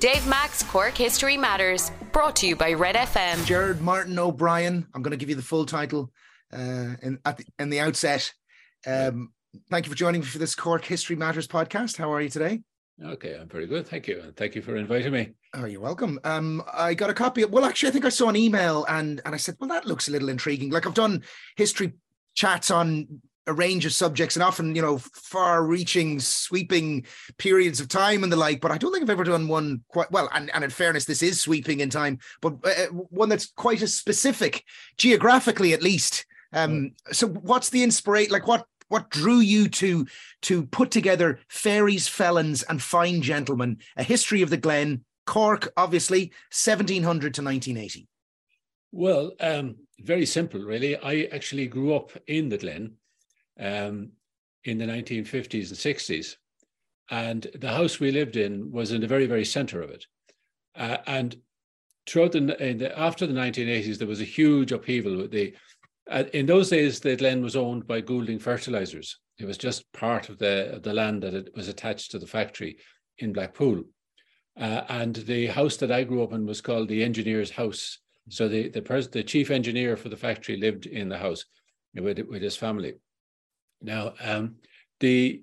Dave Mack's Cork History Matters, brought to you by Red FM. Gerard Martin O'Brien. I'm going to give you the full title in the outset. Thank you for joining me for this Cork History Matters podcast. How are you today? Okay, I'm very good. Thank you. Thank you for inviting me. Oh, you're welcome. I got a copy well, actually, I think I saw an email and I said, well, that looks a little intriguing. Like, I've done history chats on a range of subjects and often, far-reaching, sweeping periods of time and the like, but I don't think I've ever done one quite well. And in fairness, this is sweeping in time, but one that's quite as specific, geographically at least. So what's the inspiration? Like, what drew you to put together Fairies, Felons and Fine Gentlemen, a history of the Glen, Cork, obviously, 1700 to 1980? Well, very simple, really. I actually grew up in the Glen in the 1950s and 60s. And the house we lived in was in the very, very center of it. And throughout after the 1980s, there was a huge upheaval. In those days, the Glen was owned by Goulding Fertilizers. It was just part of the land that it was attached to the factory in Blackpool. And the house that I grew up in was called the Engineer's House. So the chief engineer for the factory lived in the house with his family. Now, that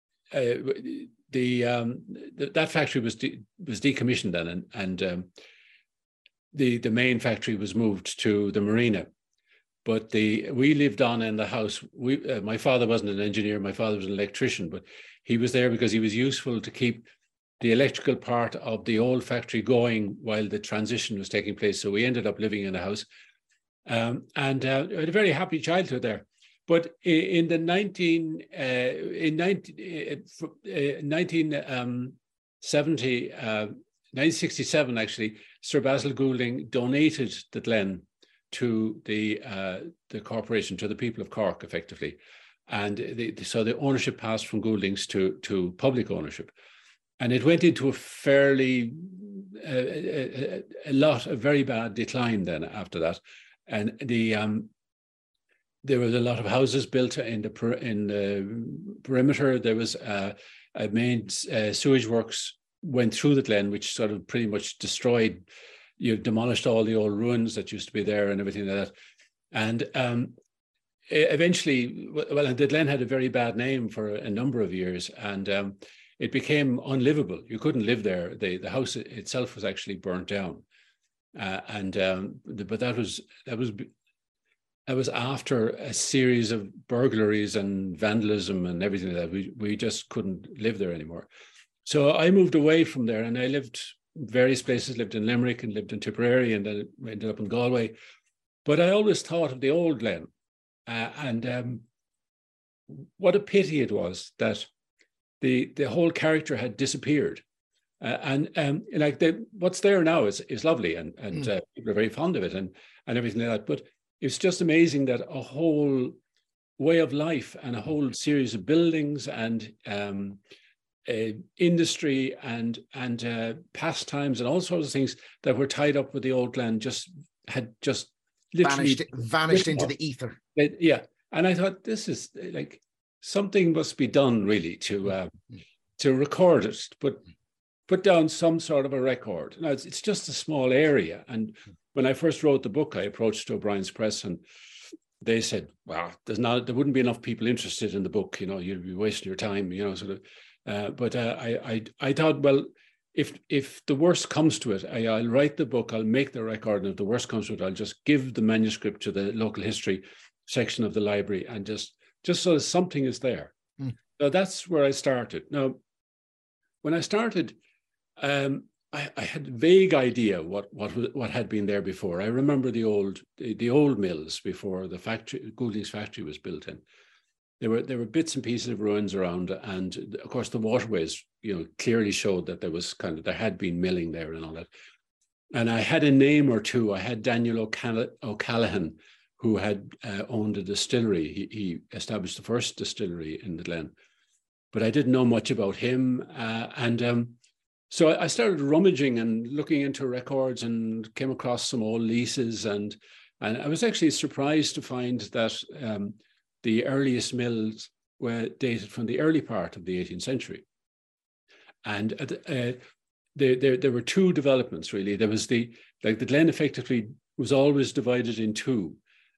factory was decommissioned then, and the main factory was moved to the marina. But we lived on in the house. My father wasn't an engineer. My father was an electrician, but he was there because he was useful to keep the electrical part of the old factory going while the transition was taking place. So we ended up living in a house, and I had a very happy childhood there. But in 1967, actually, Sir Basil Goulding donated the Glen to the corporation, to the people of Cork, effectively. And so the ownership passed from Gouldings to public ownership. And it went into a very bad decline then after that. And there was a lot of houses built in the perimeter. There was a main sewage works went through the Glen, which sort of pretty much demolished all the old ruins that used to be there and everything like that. And eventually, the Glen had a very bad name for a number of years, and it became unlivable. You couldn't live there. The house itself was actually burnt down, but that was after a series of burglaries and vandalism and everything like that. We just couldn't live there anymore. So I moved away from there, and I lived various places. Lived in Limerick and lived in Tipperary, and then ended up in Galway. But I always thought of the old Glen, and what a pity it was that the whole character had disappeared. What's there now is lovely, and people are very fond of it and everything like that. But it's just amazing that a whole way of life and a whole series of buildings and industry and pastimes and all sorts of things that were tied up with the old Glen had literally vanished into the ether. And I thought, this is like, something must be done really to record it, but put down some sort of a record. Now it's just a small area, and when I first wrote the book, I approached O'Brien's Press, and they said, "Well, there wouldn't be enough people interested in the book. You'd be wasting your time. Sort of." But I thought, well, if the worst comes to it, I'll write the book. I'll make the record, and if the worst comes to it, I'll just give the manuscript to the local history section of the library, and just so something is there. So that's where I started. Now, when I started, I had a vague idea what had been there before. I remember the old mills before the factory, Goulding's factory, was built in. There were bits and pieces of ruins around, and of course the waterways, clearly showed that there had been milling there and all that. And I had a name or two. I had Daniel O'Callaghan, who had owned a distillery. He established the first distillery in the Glen, but I didn't know much about him. So I started rummaging and looking into records and came across some old leases, and I was actually surprised to find that the earliest mills were dated from the early part of the 18th century. And there were two developments really. There was the glen effectively was always divided in two.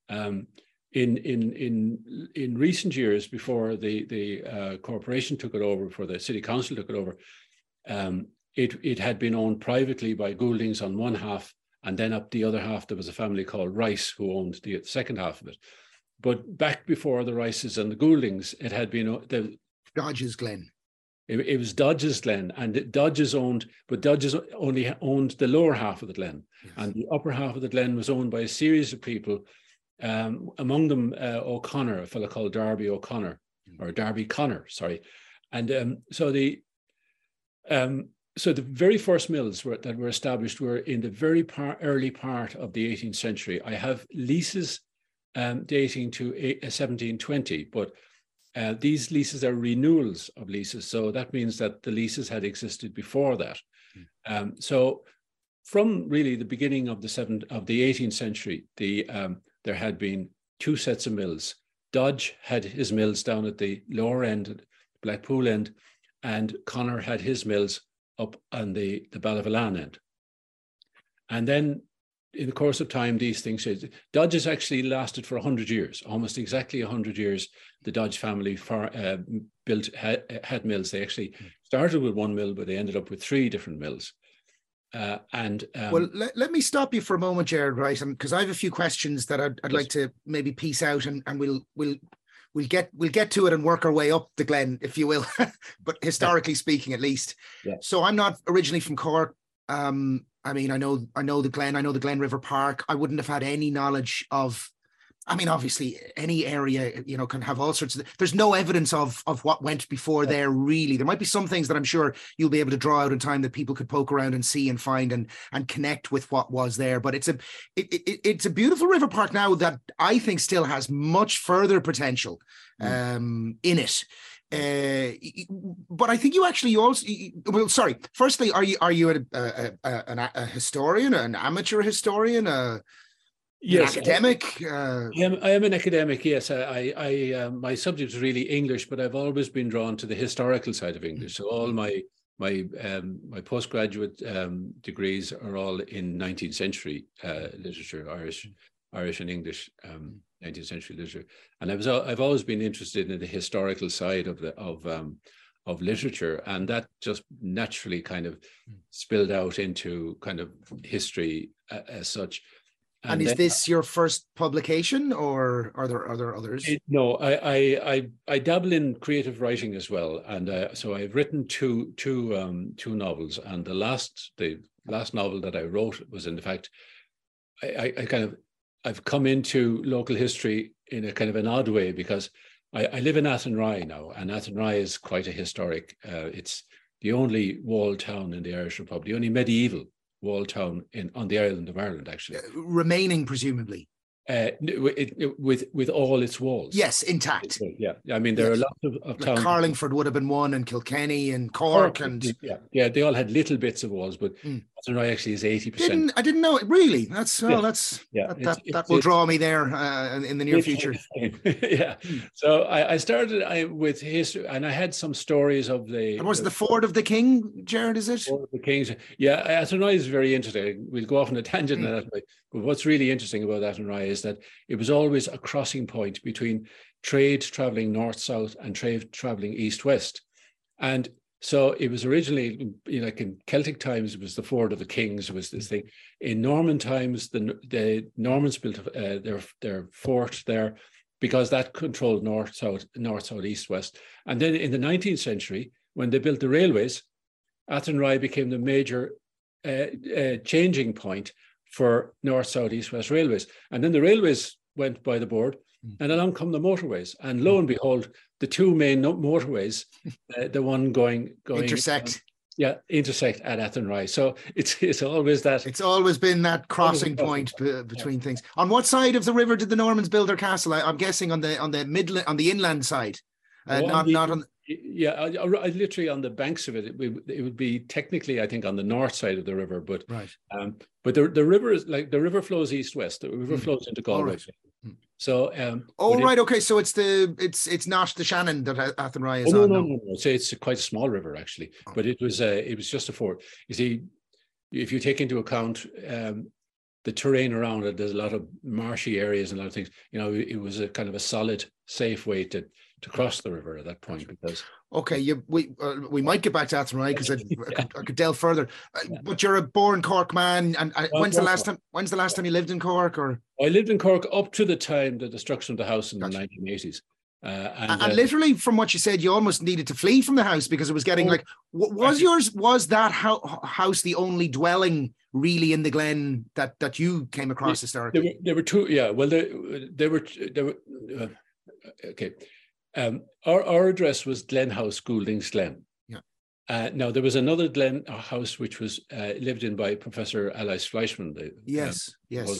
In recent years, before the corporation took it over, before the city council took it over, it had been owned privately by Gouldings on one half, and then up the other half there was a family called Rice who owned the second half of it. But back before the Rices and the Gouldings, it had been Dodge's Glen. It was Dodge's Glen, and Dodge's only owned the lower half of the Glen, yes. And the upper half of the Glen was owned by a series of people, among them O'Connor, a fellow called Darby O'Connor, or Darby Connor, sorry. And so the very first mills that were established were in the very early part of the 18th century. I have leases dating to 1720, but these leases are renewals of leases. So that means that the leases had existed before that. So from really the beginning of the 18th century, there had been two sets of mills. Dodge had his mills down at the lower end, Blackpool end, and Connor had his mills up on the Ballyvolane end. And then in the course of time, these things changed. Dodge has actually lasted for 100 years, almost exactly 100 years. The Dodge family had mills. They actually started with one mill, but they ended up with three different mills. Well, let me stop you for a moment, Gerard, right? Because I have a few questions that I'd like to maybe piece out, and we'll get to it and work our way up the Glen, if you will, but historically speaking, at least. Yeah. So I'm not originally from Cork. I mean, I know the Glen. I know the Glen River Park. I wouldn't have had any knowledge of. I mean, obviously, any area, can have all sorts of. There's no evidence of what went before there, really. There might be some things that I'm sure you'll be able to draw out in time that people could poke around and see and find and connect with what was there. But it's a beautiful river park now that I think still has much further potential in it. But I think firstly, are you a historian, an amateur historian, yes, an academic? I am an academic. Yes, I my subject is really English, but I've always been drawn to the historical side of English. So all my postgraduate degrees are all in 19th century literature, Irish and English. 19th century literature, and I've always been interested in the historical side of literature, and that just naturally kind of spilled out into kind of history as such. And is this your first publication, or are there others? No, I dabble in creative writing as well, and so I've written two novels, and the last novel that I wrote was, in fact, I've come into local history in a kind of an odd way, because I live in Athenry now, and Athenry is quite a historic. It's the only walled town in the Irish Republic, the only medieval walled town on the island of Ireland, actually. Remaining, presumably. With all its walls. Yes, intact. Yeah, I mean, there are lots of towns. Carlingford would have been one, and Kilkenny and Cork. And they all had little bits of walls, but Athenry actually is 80%. I didn't know it, really. That will draw me there in the near future. Yeah. So I started with history, and I had some stories of the. And was the Ford of the King, Gerard? Is it? Ford of the Kings. Yeah, Athenry is very interesting. We'll go off on a tangent on that, but what's really interesting about Athenry is that it was always a crossing point between trade traveling north-south and trade traveling east-west. And so it was originally, like in Celtic times, it was the Ford of the Kings, was this thing. In Norman times, the Normans built their fort there because that controlled north-south, east-west. And then in the 19th century, when they built the railways, Athenry became the major changing point for north, south, east, west railways. And then the railways went by the board, and along come the motorways. And lo and behold, the two main motorways, the one going intersect. Intersect at Athenry. So it's always that. It's always been that crossing point between things. On what side of the river did the Normans build their castle? I'm guessing on the inland side, not on. Yeah, I literally on the banks of it. It would be technically, I think, on the north side of the river, but right. But the river is like the river flows east-west. The river flows into Galway. Right. So, oh right, okay. So it's not the Shannon that Athenry is on. No. So it's quite a small river actually, but it was just a ford. You see, if you take into account the terrain around it, there's a lot of marshy areas and a lot of things. You know, it was a kind of a solid, safe way to cross the river at that point. Because okay, we might get back to Athenry because I could delve further. But you're a born Cork man, and when's the last time you lived in Cork? Or I lived in Cork up to the time the destruction of the house in the 1980s. And literally, from what you said, you almost needed to flee from the house because it was getting was that house the only dwelling really in the Glen that you came across historically? There were two. Yeah, well, there were. Okay, our address was Glen House, Goulding's Glen. Yeah. Now there was another Glen house which was lived in by Professor Alois Fleischmann. Yes.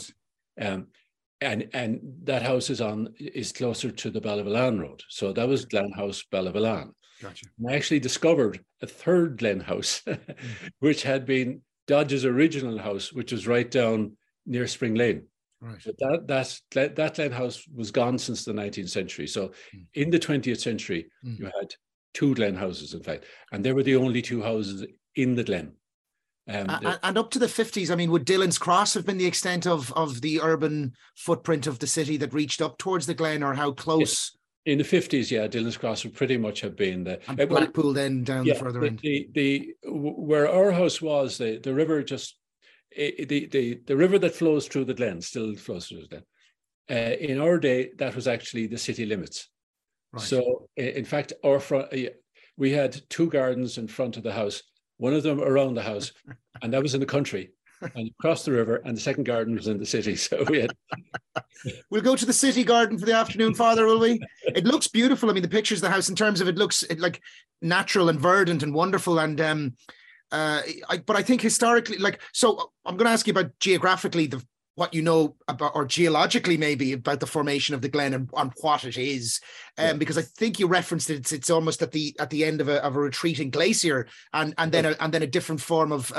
And that house is closer to the Ballyvolane Road. So that was Glen House, Ballyvolane. Gotcha. And I actually discovered a third Glen House, which had been Dodge's original house, which was right down near Spring Lane. Right. But that Glen House was gone since the 19th century. So in the 20th century, you had two Glen houses, in fact, and they were the only two houses in the Glen. And up to the 50s, I mean, would Dillon's Cross have been the extent of the urban footprint of the city that reached up towards the Glen, or how close? In the 50s, yeah, Dillon's Cross would pretty much have been the... And Blackpool then down the further end. Where our house was, the river just... The river that flows through the Glen still flows through the Glen. In our day, that was actually the city limits. Right. So, in fact, our front, we had two gardens in front of the house, one of them around the house, and that was in the country, and across the river, and the second garden was in the city. So we had... We'll go to the city garden for the afternoon, Father, will we? It looks beautiful. I mean, the pictures of the house, in terms of it looks like natural and verdant and wonderful. And but I think historically, so I'm going to ask you about geographically what you know about, or geologically maybe, about the formation of the Glen and what it is, because I think you referenced it. It's almost at the end of a retreating glacier, and then a different form of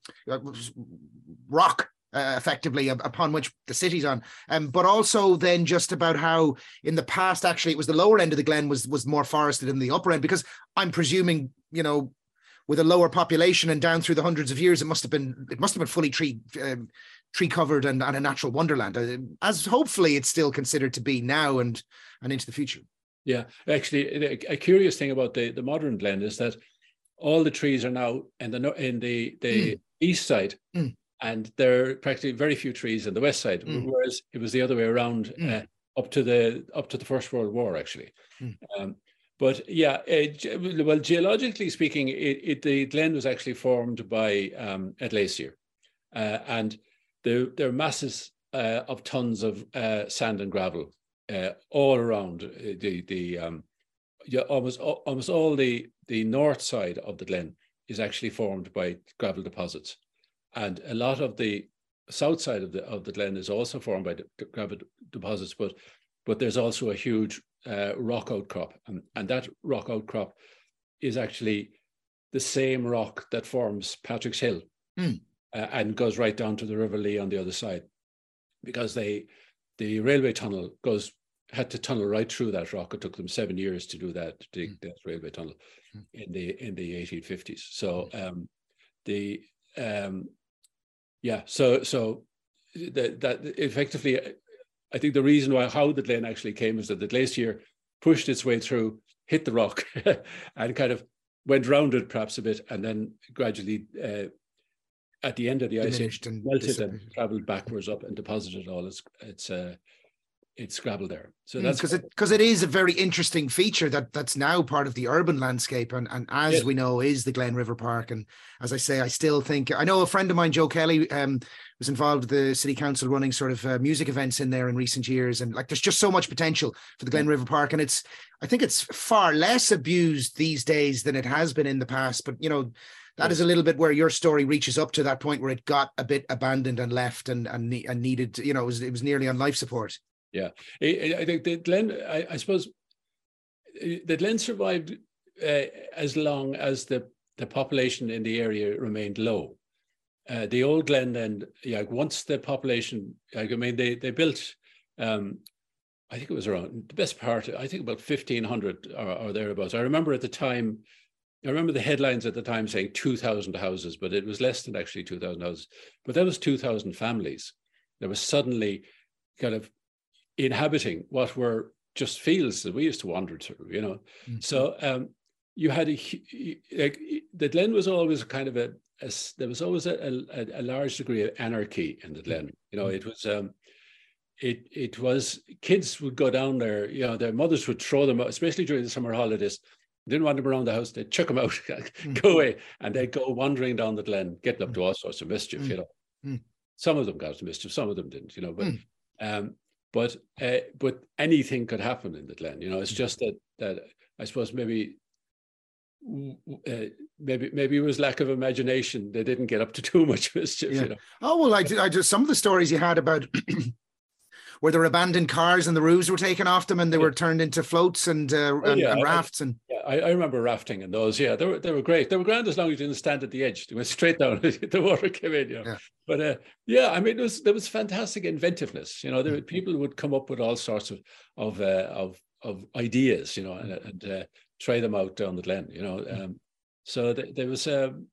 rock, effectively, upon which the city's on. But also then just about how in the past, actually, it was the lower end of the Glen was more forested than the upper end, because I'm presuming, you know, with a lower population and down through the hundreds of years, it must have been fully tree covered and a natural wonderland, as hopefully it's still considered to be now and into the future. Yeah, actually, a curious thing about the modern Glen is that all the trees are now in the east side, and there are practically very few trees in the west side, whereas it was the other way around up to the First World War, actually. But yeah, well, geologically speaking, the Glen was actually formed by a glacier, and there are masses of tons of sand and gravel all around almost all the north side of the Glen is actually formed by gravel deposits, and a lot of the south side of the Glen is also formed by gravel deposits, but there's also a huge rock outcrop, and that rock outcrop is actually the same rock that forms Patrick's Hill and goes right down to the River Lee on the other side, because the railway tunnel had to tunnel right through that rock. It took them 7 years to do that, to dig that railway tunnel in the 1850s. So so that effectively, I think the reason how the Glen actually came is that the glacier pushed its way through, hit the rock, and kind of went round it perhaps a bit, and then gradually, at the end of the ice age, melted and travelled backwards up and deposited all its gravel there. So that's because it is a very interesting feature that's now part of the urban landscape, and as we know, is the Glen River Park. And as I say, I still think, I know a friend of mine, Joe Kelly, was involved with the city council running sort of music events in there in recent years, and there's just so much potential for the Glen River Park, and I think it's far less abused these days than it has been in the past. But you know, that is a little bit where your story reaches up to that point where it got a bit abandoned and left and needed, you know, it was nearly on life support. Yeah, I think the Glen, I suppose, the Glen survived as long as the population in the area remained low. The old Glen then, once the population, they built I think it was around the best part, I think about 1,500 or thereabouts. I remember at the time, I remember the headlines at the time saying 2,000 houses, but it was less than actually 2,000 houses. But that was 2,000 families that was suddenly kind of inhabiting what were just fields that we used to wander through, you know. Mm-hmm. So you had like the Glen was always kind of there was always a large degree of anarchy in the Glen. You know, it was it was kids would go down there, you know, their mothers would throw them out, especially during the summer holidays. They didn't want them around the house, they'd chuck them out, go away, and they'd go wandering down the Glen, getting up to all sorts of mischief, you know. Some of them got to mischief, some of them didn't, you know, but anything could happen in the Glen, you know. It's just that I suppose maybe it was lack of imagination. They didn't get up to too much mischief, you know. Oh, well, I just some of the stories you had about where there were abandoned cars and the roofs were taken off them and they were turned into floats and rafts. I remember rafting and those. Yeah, they were great. They were grand as long as you didn't stand at the edge. They went straight down. The water came in. You know. But I mean, there was fantastic inventiveness. You know, people would come up with all sorts of ideas. You know, and try them out down the Glen. You know, so there was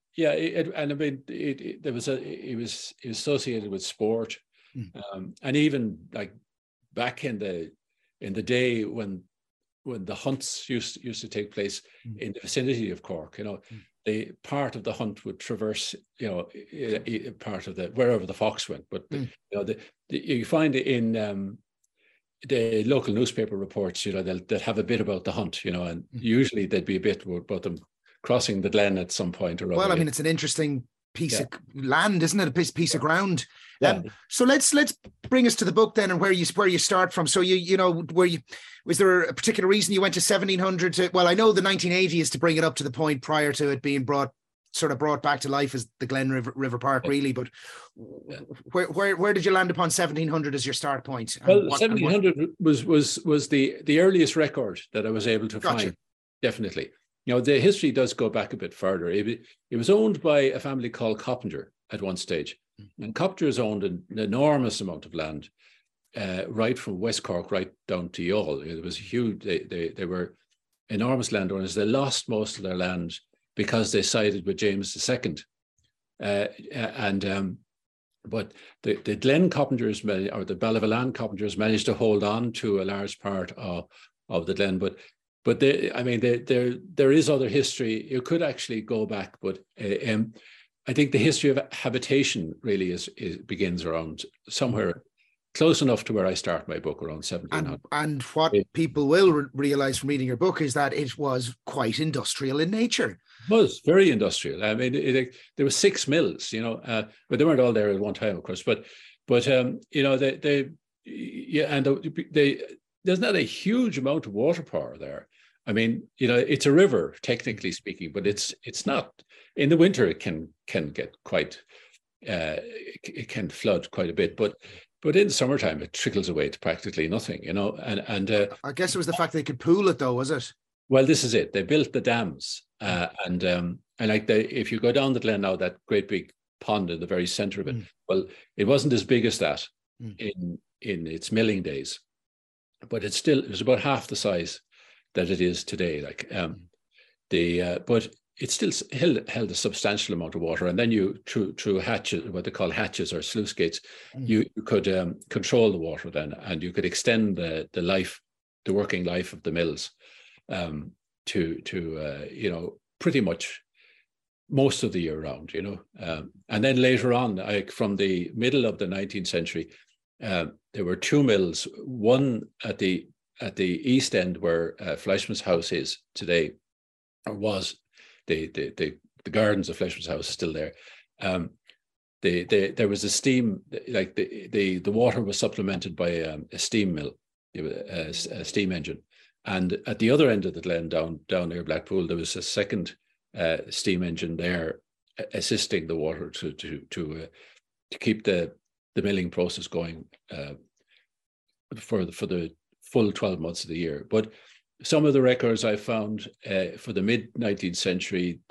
it was associated with sport. And even like back in the day when the hunts used to take place in the vicinity of Cork, you know, the part of the hunt would traverse, you know, part of wherever the fox went. But you know, you find in the local newspaper reports, you know, they'll have a bit about the hunt, you know, and usually there'd be a bit about them crossing the Glen at some point or other. Well, I mean, it's an interesting piece of land, isn't it? A piece of ground. So let's bring us to the book then, and where you start from. So you know, was there a particular reason you went to 1700 to? Well, I know the 1980 is to bring it up to the point prior to it being brought back to life as the Glen River Park, really. But where did you land upon 1700 as your start point? Well, 1700 was the earliest record that I was able to find. Definitely. You know, the history does go back a bit further. It was owned by a family called Coppinger at one stage. And Coppingers owned an enormous amount of land, right from West Cork right down to Youghal. It was huge. They were enormous landowners. They lost most of their land because they sided with James II. But the Glen Coppingers, or the Ballyvolane Coppingers, managed to hold on to a large part of the Glen. But there is other history. You could actually go back, but I think the history of habitation really begins around somewhere close enough to where I start my book, around 1700. And what people will realize from reading your book is that it was quite industrial in nature. It was very industrial. I mean, there were 6 mills, you know, but they weren't all there at one time, of course. But you know, there's not a huge amount of water power there. I mean, you know, it's a river, technically speaking, but it's not. In the winter, it can get quite, it can flood quite a bit, but in the summertime, it trickles away to practically nothing, you know. And I guess it was the fact they could pool it, though, was it? Well, this is it. They built the dams, and like if you go down the Glen now, that great big pond in the very center of it. Well, it wasn't as big as that in its milling days, but it was about half the size that it is today. Like but it still held a substantial amount of water, and then you through hatches, what they call hatches or sluice gates, you could control the water then, and you could extend the working life of the mills to you know, pretty much most of the year round, you know. And then later on, like from the middle of the 19th century, there were 2 mills, one at the east end where Fleischmann's house is today, or was. The gardens of Fleischmann's house is still there. There was a steam, like the water was supplemented by a steam mill, a steam engine, and at the other end of the Glen, down near Blackpool, there was a second steam engine there, assisting the water to keep the milling process going for the full 12 months of the year. But some of the records I found for the mid 19th century,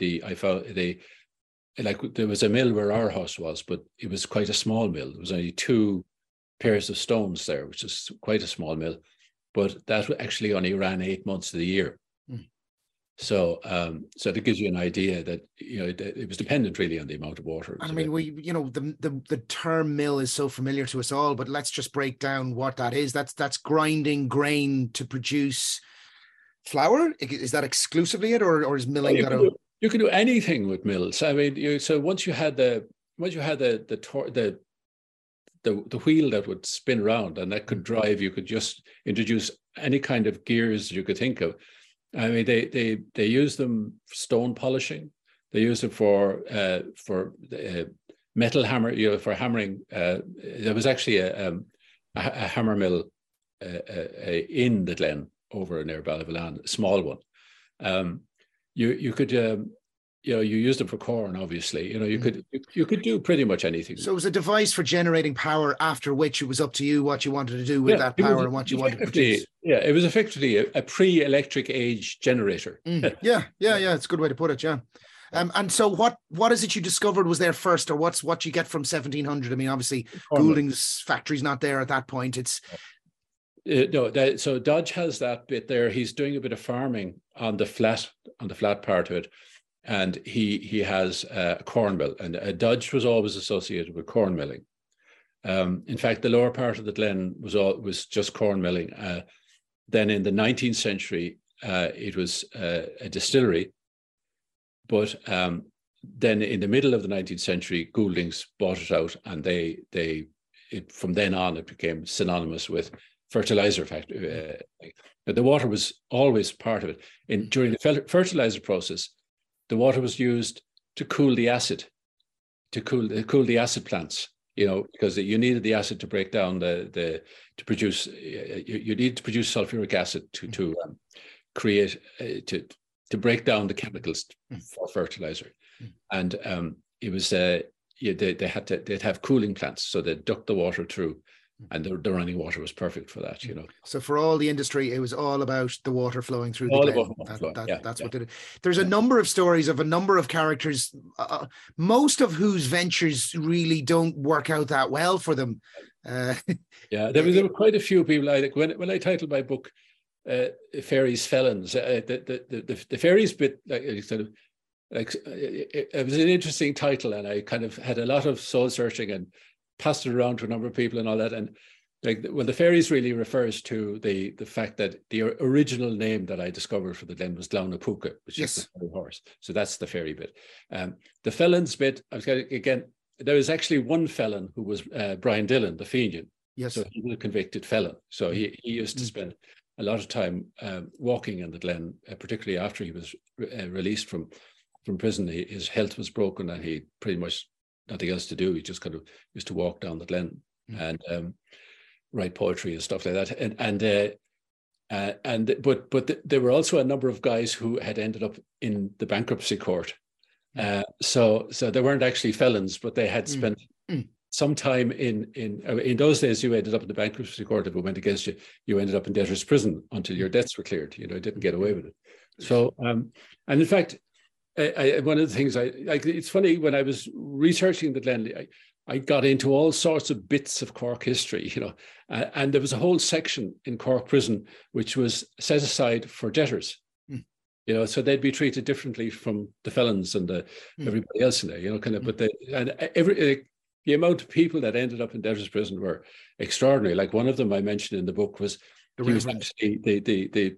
there was a mill where our house was, but it was quite a small mill. There was only 2 pairs of stones there, which is quite a small mill. but that actually only ran 8 months of the year. So, so that gives you an idea that, you know, it was dependent really on the amount of water. And I mean, the term mill is so familiar to us all, but let's just break down what that is. That's grinding grain to produce flour. Is that exclusively it, or is milling you can do anything with mills. I mean, so once you had the wheel that would spin around and that could drive, you could just introduce any kind of gears you could think of. I mean, they use them for stone polishing. They use them for metal hammer, you know, for hammering. There was actually a hammer mill in the Glen over near Ballyvolane, a small one. You could you know, you used them for corn, obviously. You know, you could do pretty much anything. So it was a device for generating power, after which it was up to you what you wanted to do with that power and what you wanted to produce. Yeah, it was effectively a pre-electric age generator. Yeah. It's a good way to put it. Yeah. And so what is it you discovered was there first, or what you get from 1700? I mean, obviously Goulding's factory's not there at that point. It's so Dodge has that bit there. He's doing a bit of farming on the flat part of it. And he has a corn mill, and Dodge was always associated with corn milling. In fact, the lower part of the Glen was just corn milling. Then in the 19th century, it was a distillery. But then in the middle of the 19th century, Gouldings bought it out, and from then on it became synonymous with fertilizer factory. The water was always part of it. During the fertilizer process, the water was used to cool the acid, to cool the acid plants, you know, because you needed the acid to break down to produce. You need to produce sulfuric acid to create to break down the chemicals for fertilizer, and it was they'd have cooling plants, so they'd duct the water through. And the running water was perfect for that, you know. So for all the industry, it was all about the water flowing through the Glen. That's what did it. There's a number of stories of a number of characters, most of whose ventures really don't work out that well for them. There were quite a few people. I think when I titled my book, "Fairies Felons," the fairies bit, it was an interesting title, and I kind of had a lot of soul searching and passed it around to a number of people and all that. And the fairies really refers to the fact that the original name that I discovered for the Glen was Glownapuka, which is the fairy horse. So that's the fairy bit. The felons bit, again, there was actually one felon who was Brian Dillon, the Fenian. Yes. So he was a convicted felon. So he used to spend a lot of time walking in the Glen, particularly after he was released from prison. His health was broken, and he pretty much nothing else to do. He just kind of used to walk down the Glen and write poetry and stuff like that. But there were also a number of guys who had ended up in the bankruptcy court. So they weren't actually felons, but they had spent some time in those days. You ended up in the bankruptcy court. If it went against you, you ended up in debtor's prison until your debts were cleared. You know, didn't get away with it. So and in fact, one of the things it's funny, when I was researching the Glen, I got into all sorts of bits of Cork history, you know, and there was a whole section in Cork prison which was set aside for debtors, you know, so they'd be treated differently from the felons and everybody else in there, you know, kind of. But the amount of people that ended up in debtors' prison were extraordinary. Like one of them I mentioned in the book was he was actually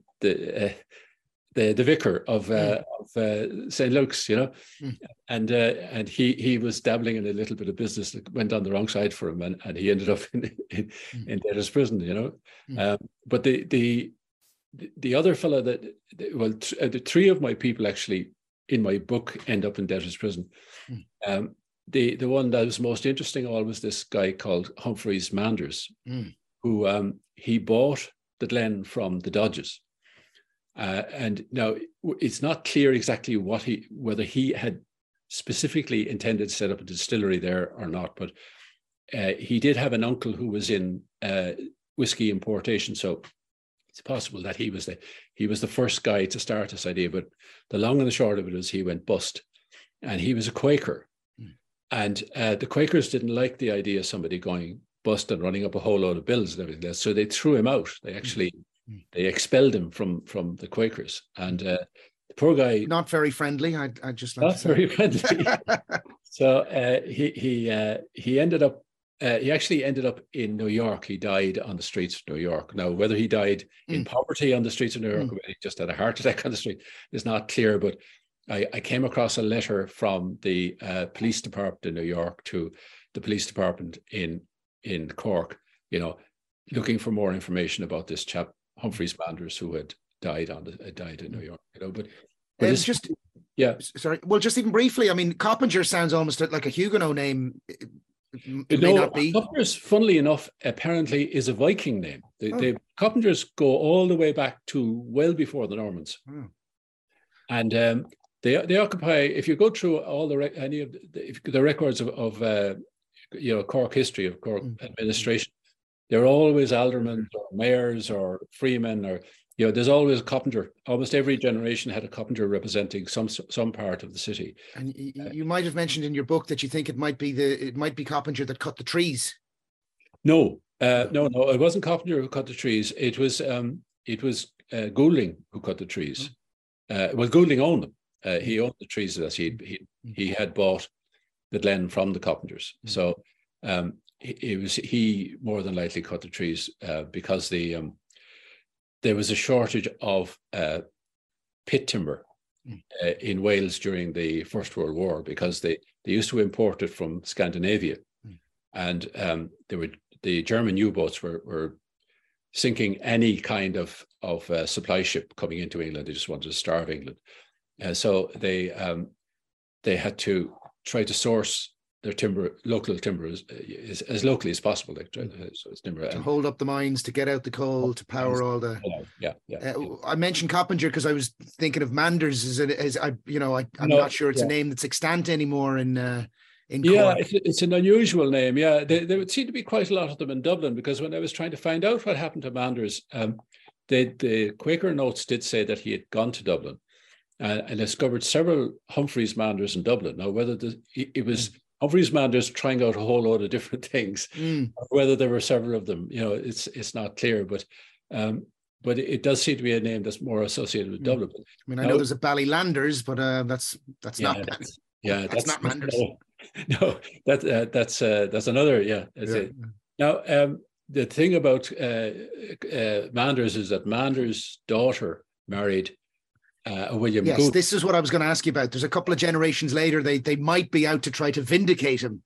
the vicar of St. Luke's, you know, and he was dabbling in a little bit of business that went on the wrong side for him, and he ended up in debtor's prison, you know. But the other fellow the three of my people actually in my book end up in debtor's prison. The one that was most interesting of all was this guy called Humphreys Manders, who he bought the Glen from the Dodges. And now it's not clear exactly whether he had specifically intended to set up a distillery there or not, but he did have an uncle who was in whiskey importation, so it's possible that he was the first guy to start this idea. But the long and the short of it is he went bust, and he was a Quaker, and the Quakers didn't like the idea of somebody going bust and running up a whole load of bills and everything else, so they threw him out. They actually they expelled him from the Quakers, and the poor guy, not very friendly. I just like not to say. very friendly. So he ended up. He actually ended up in New York. He died on the streets of New York. Now, whether he died in poverty on the streets of New York, or whether he just had a heart attack on the street, is not clear. But I came across a letter from the police department in New York to the police department in Cork, looking for more information about this chap Humphreys Manders, who had died in New York. But it's just sorry. Well, just even briefly, I mean, Coppinger sounds almost like a Huguenot name. It may not be. Coppingers, funnily enough, apparently is a Viking name. The Coppingers go all the way back to well before the Normans, and they occupy. If you go through all the records of Cork history, of Cork administration, they're always aldermen or mayors or freemen, or there's always a Coppinger. Almost every generation had a Coppinger representing some part of the city. And you might have mentioned in your book that you think it might be Coppinger that cut the trees. No, it wasn't Coppinger who cut the trees. It was Goulding who cut the trees. Well, Goulding owned them. He owned the trees that he had bought the Glen from the Coppingers. So he more than likely cut the trees because there was a shortage of pit timber in Wales during the First World War, because they used to import it from Scandinavia, and the German U-boats were sinking any kind of supply ship coming into England. They just wanted to starve England, so they had to try to source their local timber as locally as possible. So it's timber to hold up the mines, to get out the coal, to power all the. I mentioned Coppinger because I was thinking of Manders I'm not sure it's a name that's extant anymore in Cork. Yeah, it's an unusual name. Yeah, there would seem to be quite a lot of them in Dublin, because when I was trying to find out what happened to Manders, the Quaker notes did say that he had gone to Dublin and discovered several Humphreys Manders in Dublin. Now, whether it was Humphreys Manders trying out a whole load of different things, or whether there were several of them, it's not clear. But it does seem to be a name that's more associated with Dublin. I mean, I know there's a Ballylanders, but that's not. That's not Manders. No, that's another. Yeah, that's it. Now, the thing about Manders is that Manders' daughter married William Gould. Yes, this is what I was going to ask you about. There's a couple of generations later, they might be out to try to vindicate him.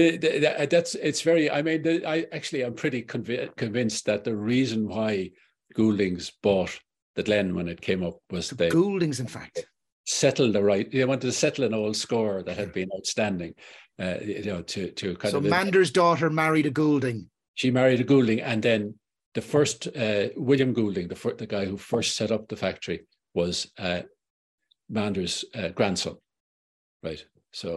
I'm pretty convinced that the reason why Gouldings bought the Glen when it came up was the Gouldings, in fact, settled they wanted to settle an old score that had been outstanding. So Manders' daughter married a Goulding. She married a Goulding, and then the first William Goulding, the guy who first set up the factory, was Manders' grandson, right?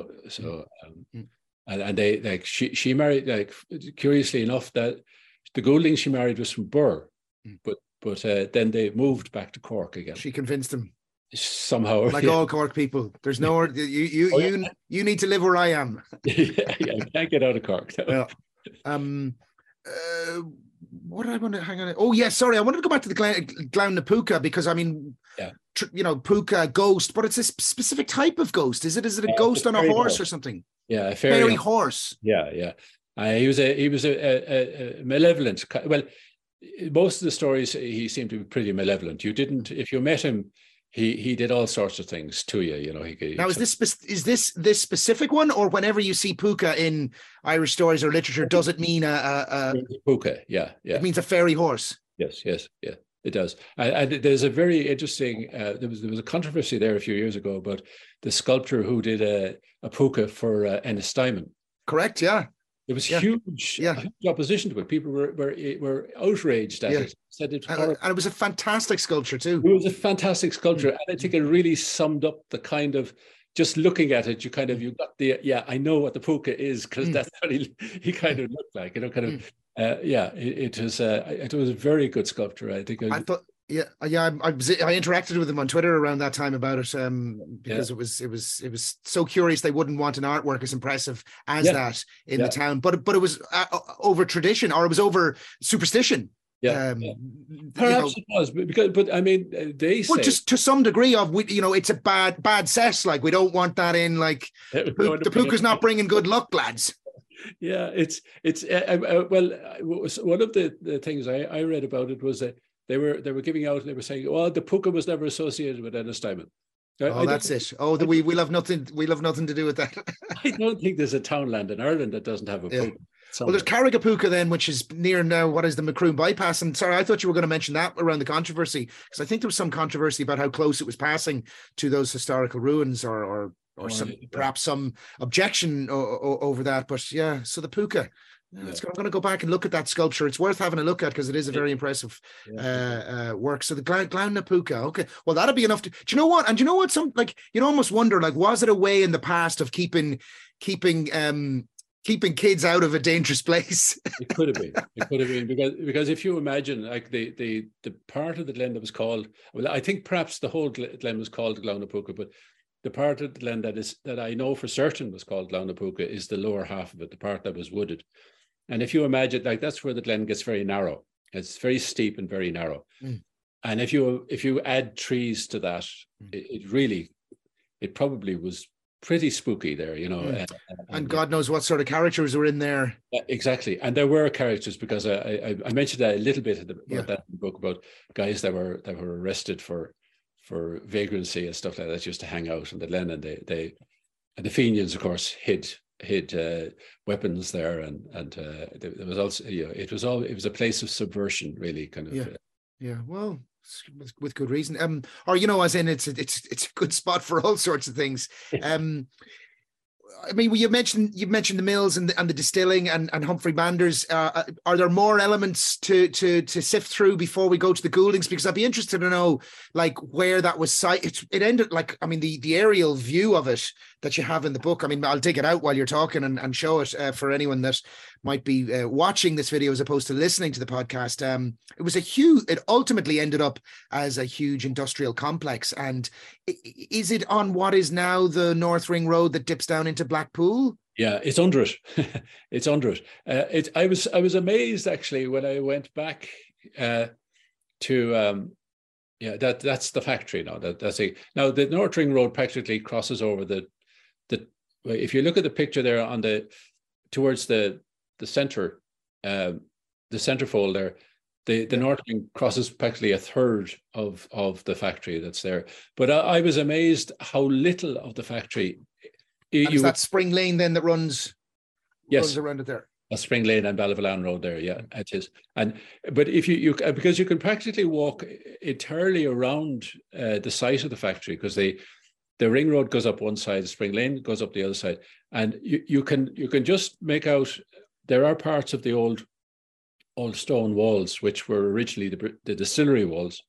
And they she married, curiously enough, that the Goulding she married was from Birr, but then they moved back to Cork again. She convinced him somehow, like all Cork people. There's no you need to live where I am. You can't get out of Cork. No. What did I want to hang on? Oh, yeah, sorry. I wanted to go back to the Glan na Puca, because I mean, Puca, ghost, but it's a specific type of ghost. Is it a ghost on a horse or something? Yeah, a fairy horse. Yeah. He was a malevolent. Well, most of the stories he seemed to be pretty malevolent. If you met him, he did all sorts of things to you. Now, is this specific one, or whenever you see Puca in Irish stories or literature, does it mean a Puca? Yeah. It means a fairy horse. Yes, yeah, it does. And there's a very interesting. There was a controversy there a few years ago about the sculptor who did a Puca for Ennistimon. Correct. Yeah. There was huge opposition to it. People were outraged at it. Said it, and it was a fantastic sculpture too. It was a fantastic sculpture, and I think it really summed up the kind of, just looking at it, you got the I know what the Puca is, because that's what he kind of looked like. It was a very good sculpture. I think. I thought. I interacted with them on Twitter around that time about it, because it was so curious they wouldn't want an artwork as impressive as that in the town, but it was over tradition, or it was over superstition. Yeah, You perhaps know, it was, but I mean, they well, say just to some degree of, you know, it's a bad set. Like, we don't want that in. Like, the puka's not bringing good luck, lads. Yeah, it's well, one of the things I read about it was that they were giving out, they were saying, oh, the puka was never associated with Ennis Diamond. Oh, that's it. Oh, we'll have nothing. We'll have nothing to do with that. I don't think there's a townland in Ireland that doesn't have a puka. Well, there's Carrigapuka then, which is near now what is the Macroom bypass. And sorry, I thought you were going to mention that around the controversy, because I think there was some controversy about how close it was passing to those historical ruins, or perhaps some objection over that. But yeah, so the puka. I'm going to go back and look at that sculpture. It's worth having a look at because it is a very impressive work. So the Glowna puka. Okay, well, that'll be enough to. Do you know what? And do you know what? Some, like, you'd almost wonder, like, was it a way in the past of keeping kids out of a dangerous place? It could have been. It could have been because if you imagine, like, the part of the glen that was called, well, I think perhaps the whole glen was called Glowna puka, but the part of the glen that I know for certain was called Glowna puka is the lower half of it, the part that was wooded. And if you imagine, like, that's where the glen gets very narrow. It's very steep and very narrow. And if you add trees to that, it probably was pretty spooky there, you know. And God knows what sort of characters were in there. Exactly. And there were characters, because I mentioned that a little bit about that in the book, about guys that were arrested for vagrancy and stuff like that, just to hang out in the glen. And the Fenians, of course, hid weapons there, and there was also, you know, it was a place of subversion, really, kind of. Well, with good reason. Or, you know, as in it's a good spot for all sorts of things. I mean, you've mentioned the mills and the distilling and Humphrey Manders. Are there more elements to sift through before we go to the Gouldings? Because I'd be interested to know, like, where that was it ended. Like, I mean, the aerial view of it that you have in the book. I mean, I'll dig it out while you're talking and show it for anyone that might be watching this video as opposed to listening to the podcast. It ultimately ended up as a huge industrial complex. And is it on what is now the North Ring Road that dips down into Blackpool? Yeah, it's under it. It's under it. I was amazed, actually, when I went back to that's the factory now. Now the North Ring Road practically crosses over the. If you look at the picture there towards the center, the centerfold there, the North Ring crosses practically a third of the factory that's there. But I was amazed how little of the factory. Is that Spring Lane then that runs around it there? Spring Lane and Ballyvolane Road there, yeah, it is. But if you because you can practically walk entirely around the site of the factory, because the ring road goes up one side, the Spring Lane goes up the other side, and you can just make out there are parts of the old stone walls which were originally the distillery walls,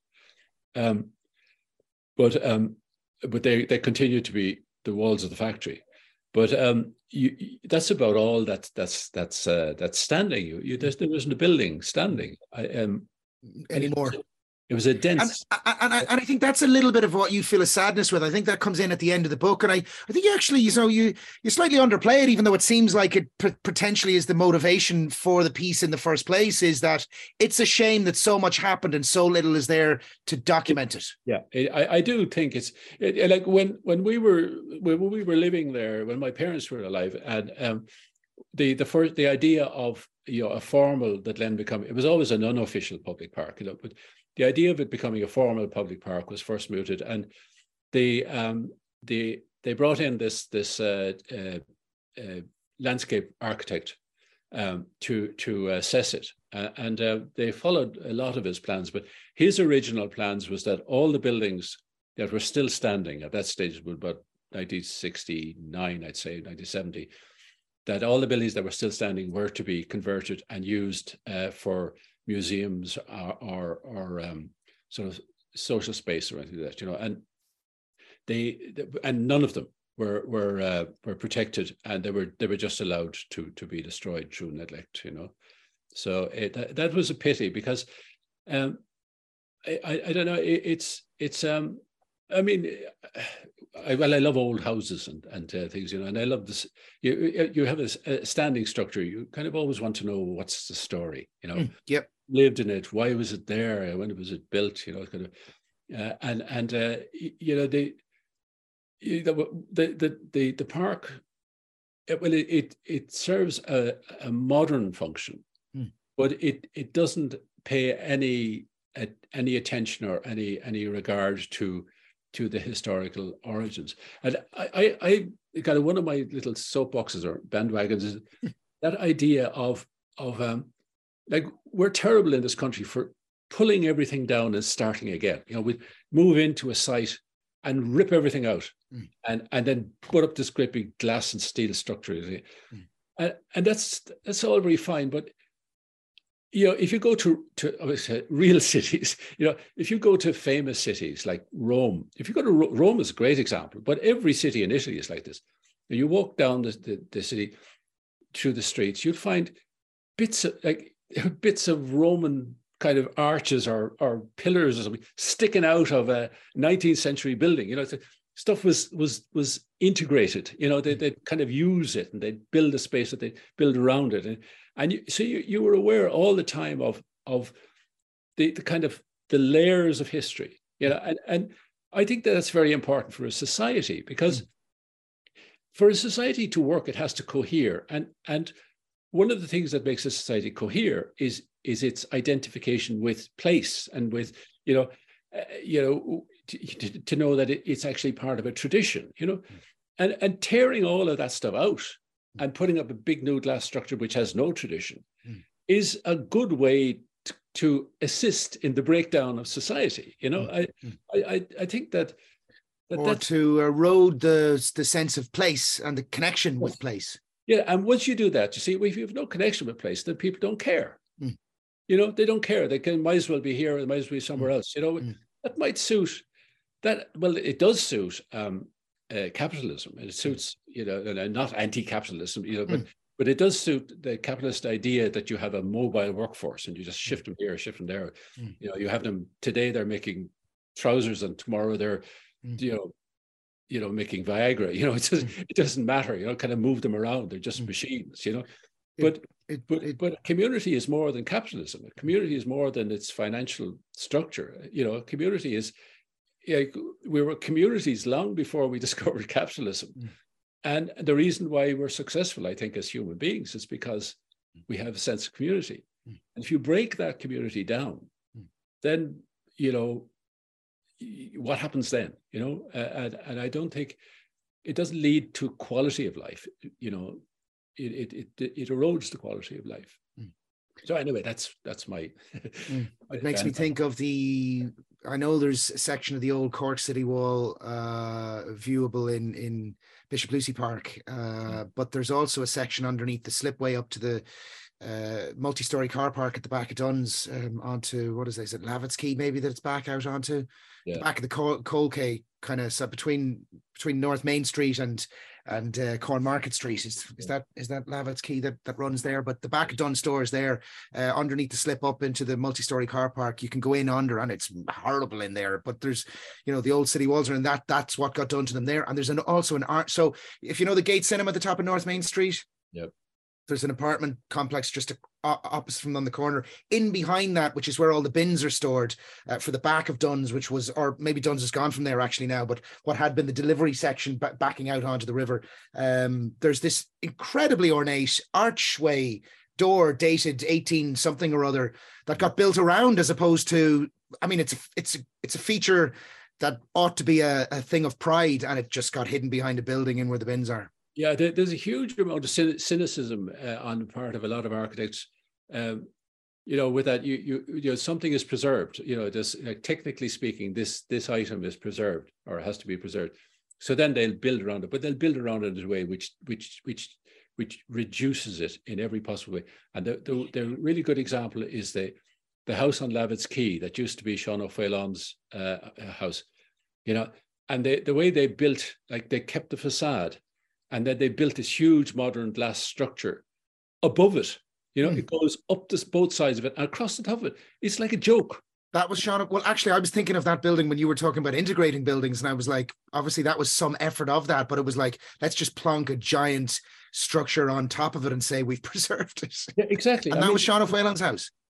but they continue to be the walls of the factory. But that's about all that's standing. There isn't a building standing anymore. It was a dense, and I think that's a little bit of what you feel a sadness with. I think that comes in at the end of the book, and I think you actually, you slightly underplay it, even though it seems like it potentially is the motivation for the piece in the first place. Is that it's a shame that so much happened and so little is there to document it. Yeah, I do think it's like when we were living there, when my parents were alive, and the idea of, you know, a formal that then become, it was always an unofficial public park, you know, but the idea of it becoming a formal public park was first mooted, and they brought in this landscape architect to assess it, and they followed a lot of his plans. But his original plans was that all the buildings that were still standing at that stage, was about 1969, I'd say 1970, that all the buildings that were still standing were to be converted and used for museums or sort of social space or anything like that, you know. And and none of them were protected, and they were just allowed to be destroyed through neglect, you know. So that was a pity, because I don't know, it's I mean, I love old houses and things, you know, and I love this. You have a standing structure. You kind of always want to know what's the story, you know. Yep. lived in it? Why was it there? When was it built? You know, kind of, you know, the park. Well, it serves a modern function, but it doesn't pay any attention or any regard to the historical origins. And I kind of, one of my little soapboxes or bandwagons is that idea of like, we're terrible in this country for pulling everything down and starting again. You know, we move into a site and rip everything out, and then put up this great big glass and steel structure, and that's all very fine. But you know, if you go to real cities, you know, if you go to famous cities like Rome, if you go to Rome is a great example, but every city in Italy is like this. You walk down the city through the streets, you'd find bits of Roman kind of arches or pillars or something sticking out of a 19th century building. You know, stuff was integrated. You know, they'd kind of use it, and they'd build a space that they build around it. And you were aware all the time of the kind of the layers of history. You know, and I think that's very important for a society, because for a society to work, it has to cohere. And one of the things that makes a society cohere is its identification with place, and with, to know that it's actually part of a tradition, you know, and tearing all of that stuff out and putting up a big new glass structure which has no tradition is a good way to assist in the breakdown of society. You know, I think that that's to erode the sense of place and the connection with place. Yeah, and once you do that, you see, if you have no connection with place, then people don't care. You know, they don't care. They might as well be here, or they might as well be somewhere else. You know, that might suit that. Well, it does suit capitalism. It suits, you know, and not anti-capitalism, you know, but it does suit the capitalist idea that you have a mobile workforce and you just shift them here, shift them there. You know, you have them today, they're making trousers, and tomorrow they're, you know, making Viagra. You know, it doesn't matter. You know, kind of move them around. They're just machines. You know, but a community is more than capitalism. A community is more than its financial structure. You know, a community is. We were communities long before we discovered capitalism, and the reason why we're successful, I think, as human beings, is because we have a sense of community. And if you break that community down, then, you know, what happens then? You know, and I don't think it doesn't lead to quality of life. You know, it erodes the quality of life. So anyway, that's my. It makes me think of I know there's a section of the old Cork City Wall viewable in Bishop Lucy Park, but there's also a section underneath the slipway up to the multi-story car park at the back of Duns, onto, what is it, Lavitt's Quay maybe, that it's back out onto the back of the Coal Quay, kind of, so between North Main Street and Corn Market Street. Is that Lavitt's Quay that runs there? But the back of Dunn Stores there, underneath the slip up into the multi-story car park, you can go in under, and it's horrible in there. But there's, you know, the old city walls are in that. That's what got done to them there. And there's also an art. So if you know the Gate Cinema at the top of North Main Street, there's an apartment complex just opposite from on the corner. In behind that, which is where all the bins are stored, for the back of Dunn's, which was, or maybe Dunn's has gone from there actually now, but what had been the delivery section backing out onto the river, there's this incredibly ornate archway door dated 18 something or other that got built around, as opposed to, I mean, it's a feature that ought to be a thing of pride, and it just got hidden behind a building in where the bins are. Yeah, there's a huge amount of cynicism on the part of a lot of architects. You know, with that, you know, something is preserved. You know, this, like, technically speaking, this item is preserved or has to be preserved. So then they'll build around it, but they'll build around it in a way which reduces it in every possible way. And the really good example is the house on Lavitt's Quay that used to be Sean O'Phelan's house. You know, and the way they built, like, they kept the facade. And then they built this huge modern glass structure above it. You know, it goes up both sides of it and across the top of it. It's like a joke. That was Sean. Well, actually, I was thinking of that building when you were talking about integrating buildings. And I was like, obviously, that was some effort of that. But it was like, let's just plonk a giant structure on top of it and say we've preserved it. Yeah, exactly. And that was Sean O'Phelan's house.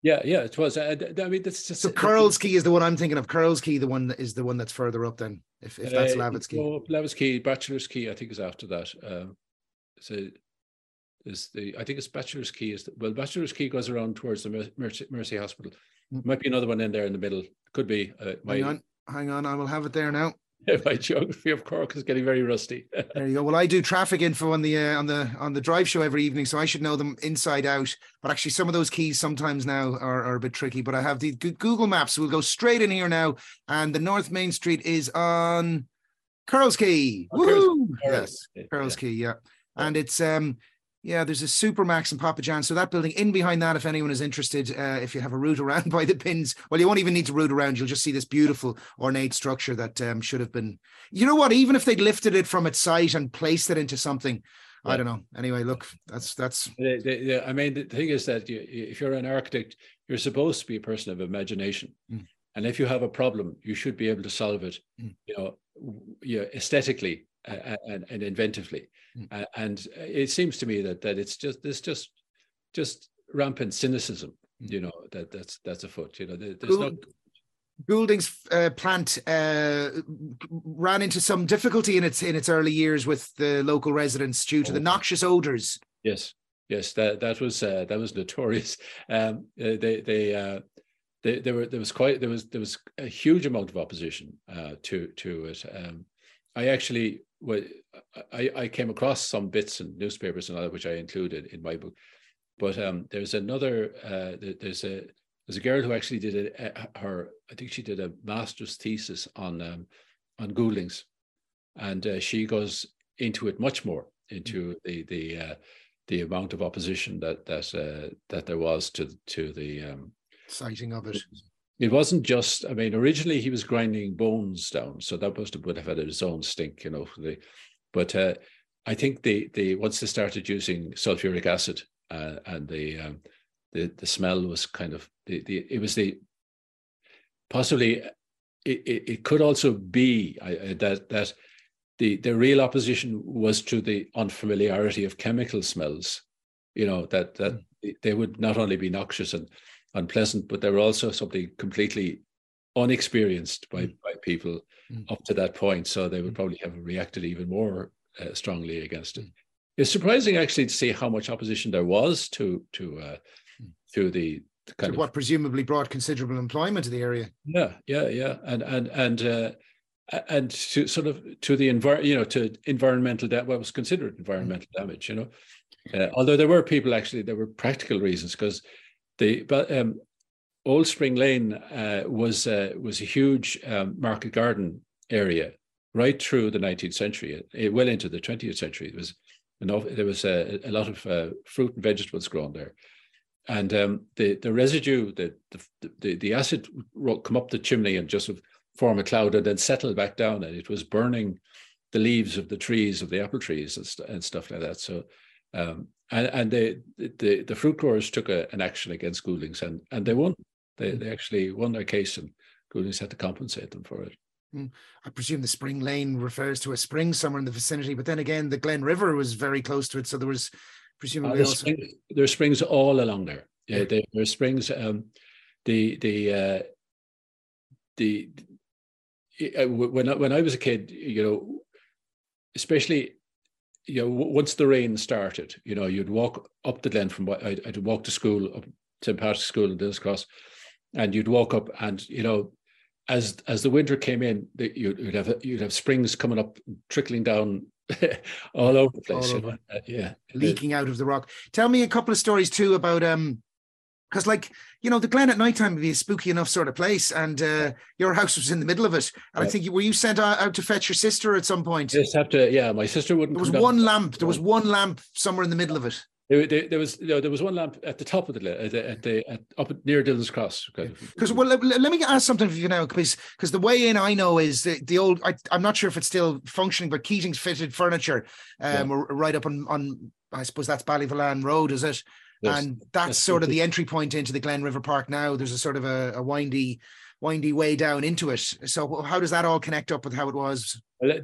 Yeah, it was. I mean, that's just So Curls Key is the one I'm thinking of. Curls Key, the one is the one that's further up. Then, if that's Lavitt's Key. No, Lavitt's Key, Bachelor's Key, I think is after that. So I think it's Bachelor's Key Bachelor's Key goes around towards the Mercy Hospital. Might be another one in there in the middle. Could be. Hang on, I will have it there now. My geography of Cork is getting very rusty. There you go. Well, I do traffic info on the drive show every evening, so I should know them inside out. But actually, some of those keys sometimes now are a bit tricky. But I have the Google Maps. We'll go straight in here now, and the North Main Street is on Curls Key. Woo! Yes, Curls Key. Yeah, and it's there's a Supermax in Papa John's. So that building in behind that, if anyone is interested, if you have a route around by the pins, well, you won't even need to route around. You'll just see this beautiful ornate structure that should have been, you know what, even if they'd lifted it from its site and placed it into something, I don't know. Anyway, look, that's. I mean, the thing is that if you're an architect, you're supposed to be a person of imagination. And if you have a problem, you should be able to solve it, aesthetically and inventively. And it seems to me that it's just rampant cynicism, that's afoot. There's no. Goulding's plant ran into some difficulty in its early years with the local residents due to the noxious odors. Yes, that was notorious. There was a huge amount of opposition to it. I came across some bits in newspapers and all that, which I included in my book. But there's a girl who actually did I think she did a master's thesis on Gouldings, and she goes into it much more, into the amount of opposition that there was to the sighting of it. It wasn't just, I mean, originally he was grinding bones down, so that would have had its own stink, but I think the once they started using sulfuric acid and the smell was kind of it could also be that the real opposition was to the unfamiliarity of chemical smells, that they would not only be noxious and unpleasant, but they were also something completely unexperienced by people up to that point. So they would probably have reacted even more strongly against it. It's surprising actually to see how much opposition there was to the kind of what presumably brought considerable employment to the area. Yeah, and to sort of to the to environmental what was considered environmental damage. Although there were practical reasons, because Old Spring Lane was a huge market garden area right through the 19th century, well into the 20th century. There was a lot of fruit and vegetables grown there, and the residue, the acid would come up the chimney and just form a cloud and then settle back down, and it was burning the leaves of the trees, of the apple trees and stuff like that. So. And the fruit growers took an action against Gouldings, and they won. They actually won their case, and Gouldings had to compensate them for it. I presume the Spring Lane refers to a spring somewhere in the vicinity, but then again, the Glen River was very close to it, so there was presumably there's springs all along there. Yeah, there's springs. When I was a kid, especially. Once the rain started, you'd walk up the Glen from I'd walk to school, up St. Patrick's School in Dennis Cross, and you'd walk up, and as the winter came in, you'd have springs coming up, trickling down all over the place. Leaking out of the rock. Tell me a couple of stories too about because the Glen at nighttime would be a spooky enough sort of place, and your house was in the middle of it. And I think were you sent out to fetch your sister at some point? Just have to, yeah. My sister wouldn't. There was one lamp. There was one lamp somewhere in the middle of it. There was one lamp at the top of the Glen, up near Dillon's Cross. Because let me ask something for you now, because the way in I know is the old. I'm not sure if it's still functioning, but Keating's fitted furniture, right up on I suppose that's Ballyvolane Road, is it? Yes. And that's sort of the entry point into the Glen River Park now. There's a sort of a windy way down into it. So how does that all connect up with how it was?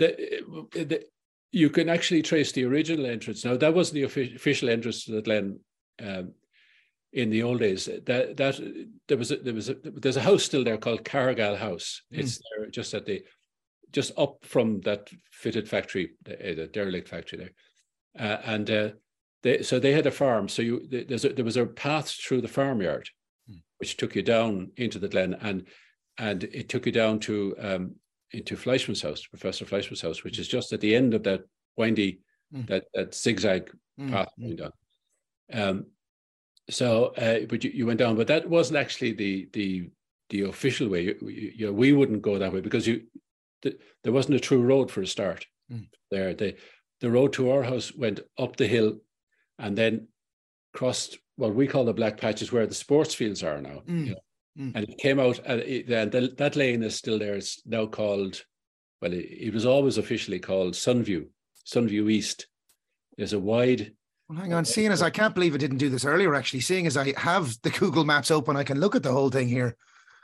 You can actually trace the original entrance. Now, that wasn't the official entrance to the Glen. in the old days. There's a house still there called Cargill House. It's there just up from that fitted factory, the derelict factory there, they had a farm. So there was a path through the farmyard, which took you down into the glen, and it took you down to into Fleischmann's house, Professor Fleischmann's house, which is just at the end of that windy, that zigzag path going down. But you went down, but that wasn't actually the official way. We wouldn't go that way because there wasn't a true road for a start. There, the road to our house went up the hill, and then crossed what we call the black patches, where the sports fields are now. And it came out, and that lane is still there. It's now called, well, it was always officially called Sunview East. There's a wide... Well, hang on, seeing as I can't believe I didn't do this earlier, actually, seeing as I have the Google Maps open, I can look at the whole thing here.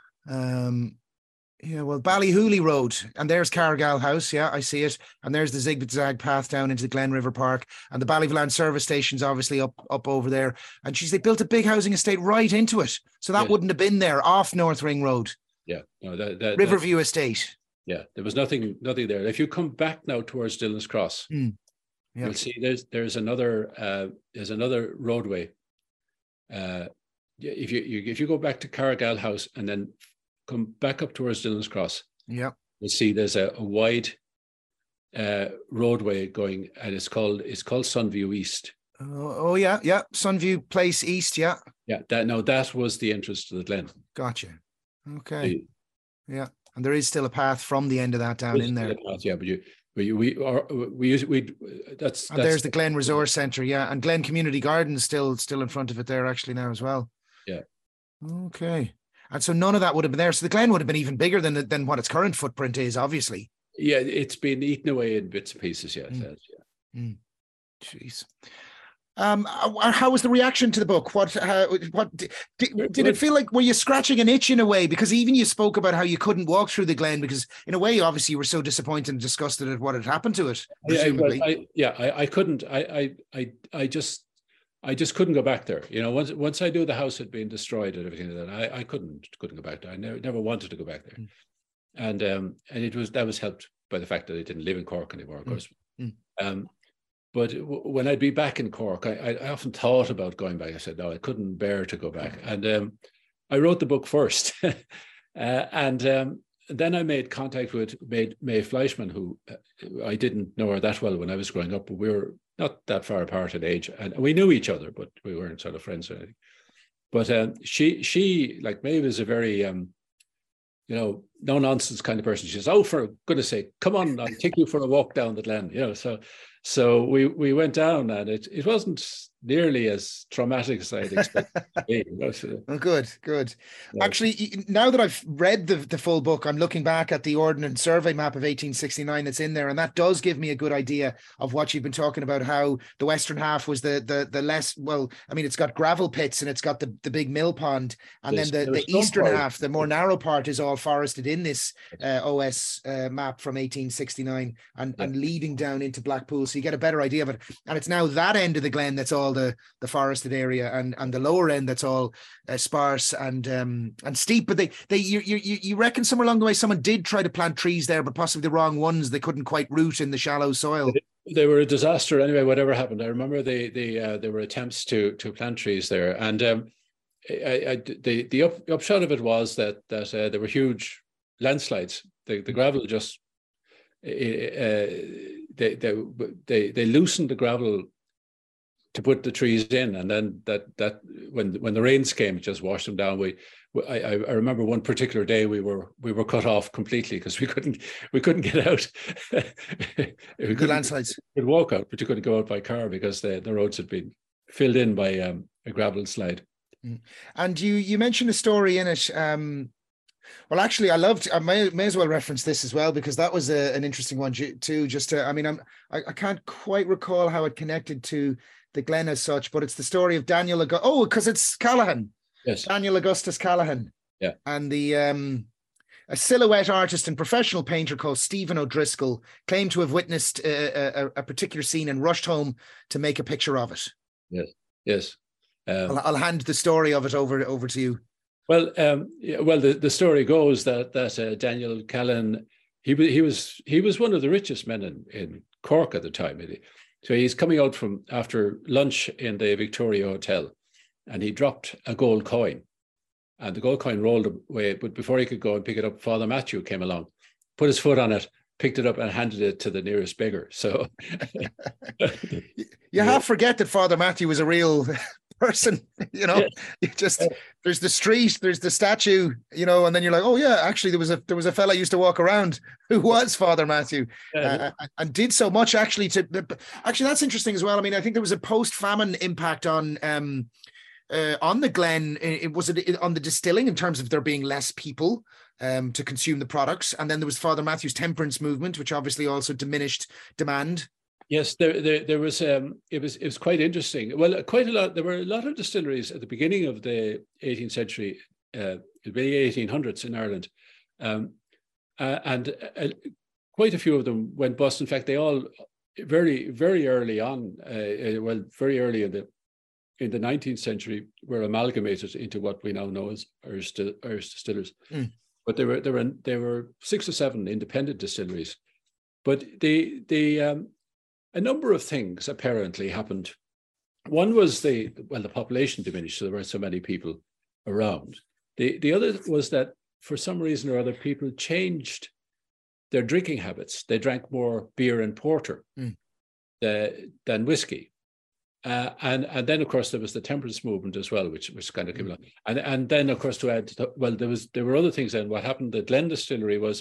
Ballyhooly Road, and there's Cargill House, I see it, and there's the zigzag path down into the Glen River Park, and the Ballyvolane service station's obviously up over there, and they built a big housing estate right into it, so that wouldn't have been there off North Ring Road. Riverview Estate. Yeah, there was nothing there. If you come back now towards Dillon's Cross, you'll see there's another roadway. If you go back to Cargill House and then come back up towards Dillon's Cross, you'll see there's a wide roadway going, and it's called Sunview East. Sunview Place East. That was the entrance to the glen. Gotcha. Okay. And there is still a path from the end of that down in there. But that's there's the Glen Resource Centre, and Glen Community Gardens still in front of it there actually now as well. Okay. And so none of that would have been there. So the Glen would have been even bigger than what its current footprint is, obviously. Yeah, it's been eaten away in bits and pieces. Jeez. How was the reaction to the book? Did it feel like, were you scratching an itch in a way? Because even you spoke about how you couldn't walk through the Glen because in a way, obviously you were so disappointed and disgusted at what had happened to it. I couldn't. I just couldn't go back there. Once I knew the house had been destroyed and everything like that, I couldn't go back there. I never wanted to go back there. And that was helped by the fact that I didn't live in Cork anymore, of course. But when I'd be back in Cork, I often thought about going back. I said, no, I couldn't bear to go back. And I wrote the book first. And then I made contact with Mae Fleischmann, who I didn't know her that well when I was growing up, but we were not that far apart in age. And we knew each other, but we weren't sort of friends or anything. But she, like Mae, was a very, no-nonsense kind of person. She says, oh, for goodness sake, come on, I'll take you for a walk down the Glen. So we went down, and it wasn't nearly as traumatic as I'd expected to be. Oh, good. Yeah. Actually, now that I've read the full book, I'm looking back at the Ordnance Survey map of 1869 that's in there, and that does give me a good idea of what you've been talking about, how the western half was the less, well, I mean, it's got gravel pits and it's got the big mill pond, and then the eastern half, the more narrow part, is all forested in this OS map from 1869 and leading down into Blackpool, so you get a better idea of it. And it's now that end of the Glen that's all the forested area, and the lower end that's all sparse and steep. But you reckon somewhere along the way someone did try to plant trees there, but possibly the wrong ones. They couldn't quite root in the shallow soil. They were a disaster anyway, whatever happened. I remember there were attempts to plant trees there, and the upshot of it was that there were huge landslides. The gravel just they loosened the gravel to put the trees in, and then that when the rains came, it just washed them down. I remember one particular day we were cut off completely because we couldn't get out. The landslides. You could walk out, but you couldn't go out by car because the roads had been filled in by a gravel slide. And you mentioned a story in it. Well, actually, I may as well reference this as well, because that was an interesting one too. I can't quite recall how it connected to the Glen as such, but it's the story of Daniel because it's Callaghan. Yes. Daniel Augustus Callaghan. Yeah. And a silhouette artist and professional painter called Stephen O'Driscoll claimed to have witnessed a particular scene and rushed home to make a picture of it. Yes. I'll hand the story of it over to you. Well, the story goes that Daniel Callan, he was one of the richest men in Cork at the time. So he's coming out from after lunch in the Victoria Hotel, and he dropped a gold coin, and the gold coin rolled away. But before he could go and pick it up, Father Matthew came along, put his foot on it, picked it up, and handed it to the nearest beggar. So you half forget that Father Matthew was a real person, you know. You just there's the street, there's the statue, you know, and then you're like, oh yeah, actually there was a fella used to walk around who was Father Matthew, and did so much actually that's interesting as well. I mean, I think there was a post-famine impact on the Glen. Was it on the distilling in terms of there being less people to consume the products, and then there was Father Matthew's temperance movement, which obviously also diminished demand. Yes, there was. It was quite interesting. Well, quite a lot. There were a lot of distilleries at the beginning of the 18th century, the 1800s in Ireland, and quite a few of them went bust. In fact, they all very, very early on, very early in the 19th century, were amalgamated into what we now know as Irish distillers. Mm. But there were 6 or 7 independent distilleries, but a number of things apparently happened. One was the population diminished, so there weren't so many people around. The other was that for some reason or other, people changed their drinking habits. They drank more beer and porter than whiskey. And then, of course, there was the temperance movement as well, which kind of came along. And then, of course, to add, there were other things then. What happened, the Glen Distillery was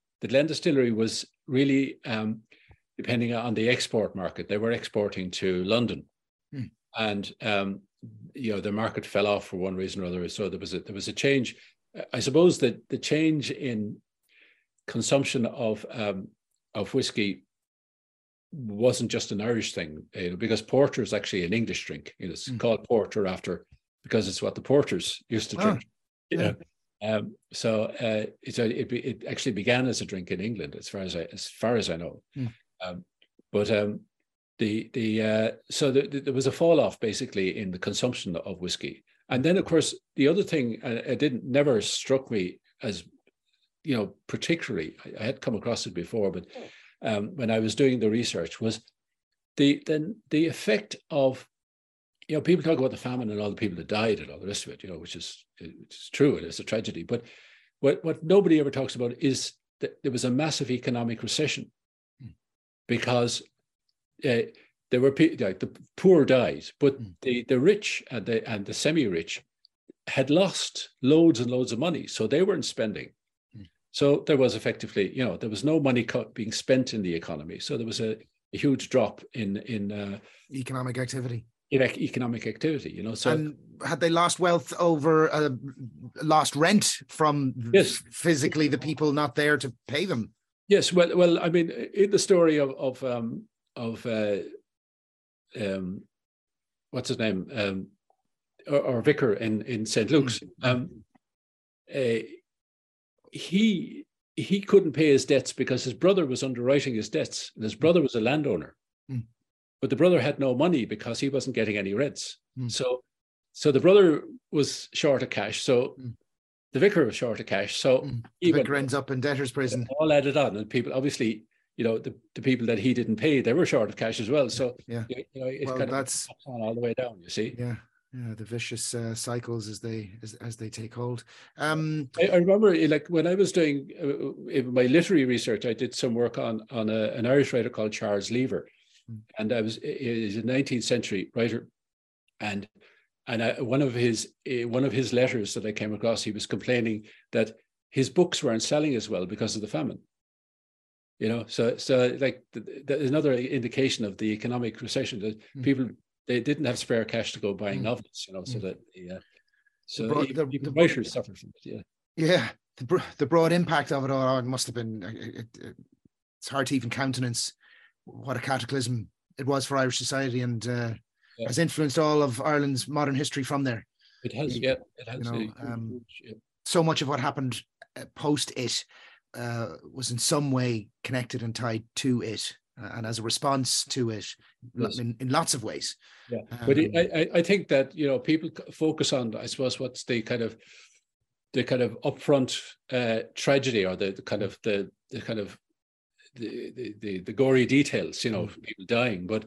really depending on the export market. They were exporting to London, and the market fell off for one reason or other. So there was a change. I suppose that the change in consumption of whiskey wasn't just an Irish thing, because porter is actually an English drink. It's called porter because it's what the porters used to drink. So it actually began as a drink in England, as far as I know. But so there was a fall off basically in the consumption of whiskey. And then, of course, the other thing never struck me as, particularly, I had come across it before, but when I was doing the research, was the effect of, people talk about the famine and all the people that died and all the rest of it, which is true, and it's a tragedy. But what nobody ever talks about is that there was a massive economic recession, because there were like the poor died, but the rich and the semi-rich had lost loads and loads of money, so they weren't spending. So there was effectively, there was no money being spent in the economy. So there was a huge drop in economic activity. So, and had they lost wealth over lost rent from physically the people not there to pay them? Yes. Well, I mean, in the story of what's his name, or vicar in St. Luke's, he couldn't pay his debts because his brother was underwriting his debts, and his brother was a landowner. But the brother had no money because he wasn't getting any rents. So the brother was short of cash. So the vicar was short of cash. So the vicar ends up in debtor's prison. All added on, and people obviously, the people that he didn't pay, they were short of cash as well. So that's on all the way down. You see. Yeah. Yeah, the vicious cycles as they take hold. I remember, like, when I was doing my literary research, I did some work on an Irish writer called Charles Lever, and he's a 19th century writer, and one of his letters that I came across, he was complaining that his books weren't selling as well because of the famine. So like another indication of the economic recession, that people. They didn't have spare cash to go buying novels, so that the writers suffered from it. Yeah, the broad impact of it all, it must have been. It's hard to even countenance what a cataclysm it was for Irish society, and has influenced all of Ireland's modern history from there. It has, it has. So much of what happened post it was in some way connected and tied to it. and as a response to it, yes, in lots of ways. Yeah, but I think that, you know, people focus on, I suppose, what's the kind of upfront tragedy, or the gory details, you know, people dying, but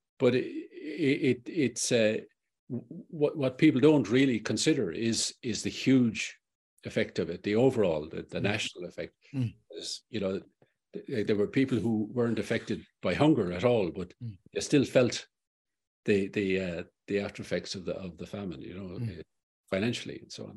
it's what people don't really consider is the huge effect of it, the overall, the national effect. You know, there were people who weren't affected by hunger at all, but they still felt the after effects of the famine, you know, financially and so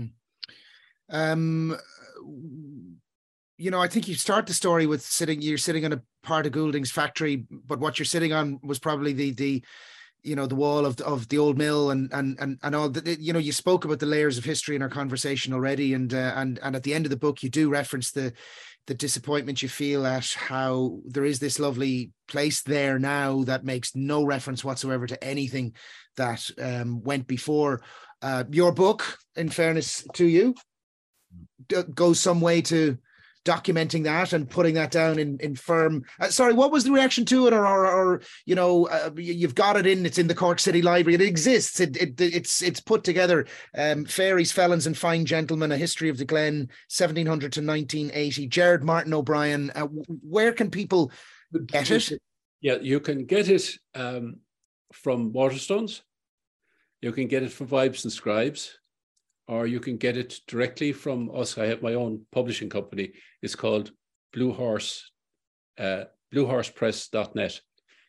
on. You know, I think you start the story with you're sitting on a part of Goulding's factory, but what you're sitting on was probably the you know, the wall of the old mill and all that. You know, you spoke about the layers of history in our conversation already, and at the end of the book you do reference the disappointment you feel at how there is this lovely place there now that makes no reference whatsoever to anything that went before. Your book, in fairness to you, goes some way to documenting that and putting that down in firm. Sorry, what was the reaction to it? Or you know, you've got it it's in the Cork City Library. It exists. It's put together. Fairies, Felons and Fine Gentlemen, A History of the Glen, 1700 to 1980. Gerard Martin O'Brien. Where can people get it? Yeah, you can get it from Waterstones. You can get it from Vibes and Scribes, or you can get it directly from us. I have my own publishing company. It's called Blue Horse, bluehorsepress.net.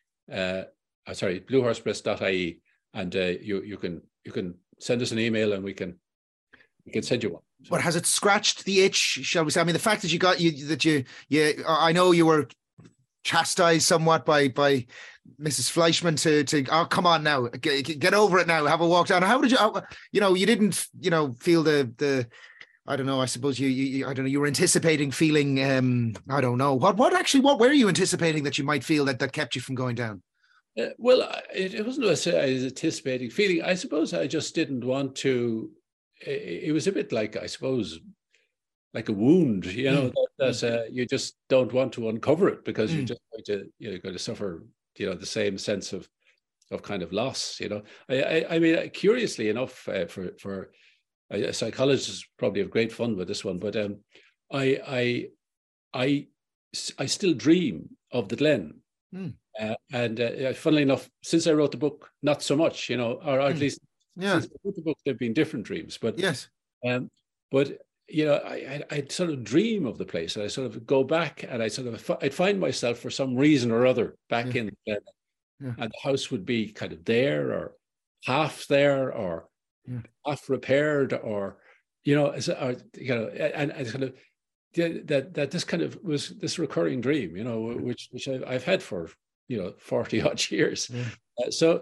Bluehorsepress.ie. And you can send us an email and we can send you one. So. But has it scratched the itch, shall we say? I mean, the fact that you I know you were chastised somewhat by Mrs. Fleischman to oh, come on now, get over it now, have a walk down. How did you didn't feel the I don't know, I suppose you I don't know, you were anticipating feeling I don't know what were you anticipating that you might feel that kept you from going down? Well, it wasn't I was anticipating feeling. I suppose I just didn't want to. It was a bit like, I suppose, like a wound, you know, that you just don't want to uncover it because you're just going to suffer, you know, the same sense of kind of loss, you know. I mean, curiously enough, for a psychologist probably have great fun with this one, but I still dream of the Glen, and funnily enough, since I wrote the book, not so much, you know, or at least since I wrote the book, there've been different dreams, but yes, but you know, I'd sort of dream of the place, and I sort of go back, and I'd find myself for some reason or other back in the Glen, and the house would be kind of there, or half there, or half repaired, or you know, and kind of that this kind of was this recurring dream, you know, which I've had for 40 odd years. So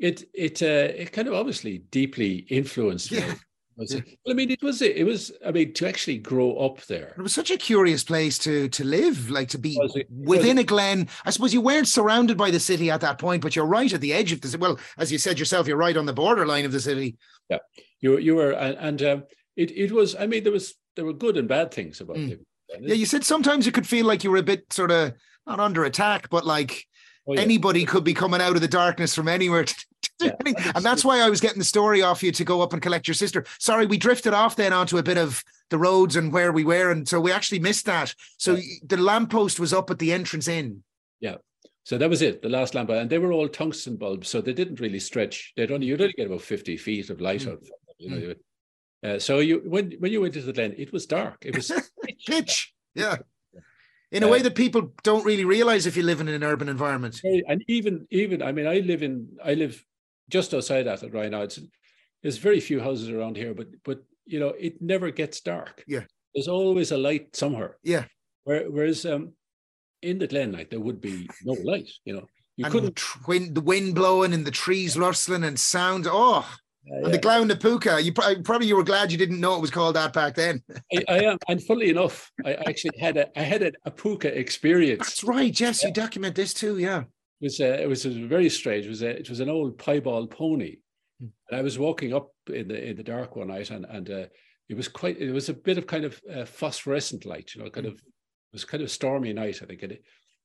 it kind of obviously deeply influenced me. I mean, it was. I mean, to actually grow up there. It was such a curious place to live, like to be within a glen. I suppose you weren't surrounded by the city at that point, but you're right at the edge of the city. Well, as you said yourself, you're right on the borderline of the city. Yeah, you were, and it was. I mean, there were good and bad things about it. Yeah, you said sometimes you could feel like you were a bit sort of not under attack, but like anybody could be coming out of the darkness from anywhere. And that's why I was getting the story off you to go up and collect your sister. Sorry, we drifted off then onto a bit of the roads and where we were, and so we actually missed that. So the lamppost was up at the entrance in. Yeah, so that was it, the last lamp, and they were all tungsten bulbs, so they didn't really stretch. You'd only get about 50 feet of light out of them, you know. So when you went into the Glen, it was dark. It was pitch. Yeah. In a way that people don't really realize if you live in an urban environment. And even I mean, I live just outside that right now. There's very few houses around here, but you know, it never gets dark. Yeah, there's always a light somewhere. Yeah, whereas in the Glen, like, there would be no light. You know, you couldn't. The wind blowing and the trees rustling and sound. And the Glan na Puka. You were glad you didn't know it was called that back then. I am, and funnily enough, I actually had a puka experience. That's right. Yes, you document this too. Yeah. It was very strange. It was an old piebald pony, and I was walking up in the dark one night, and it was a bit of kind of phosphorescent light, you know, it was kind of stormy night, I think,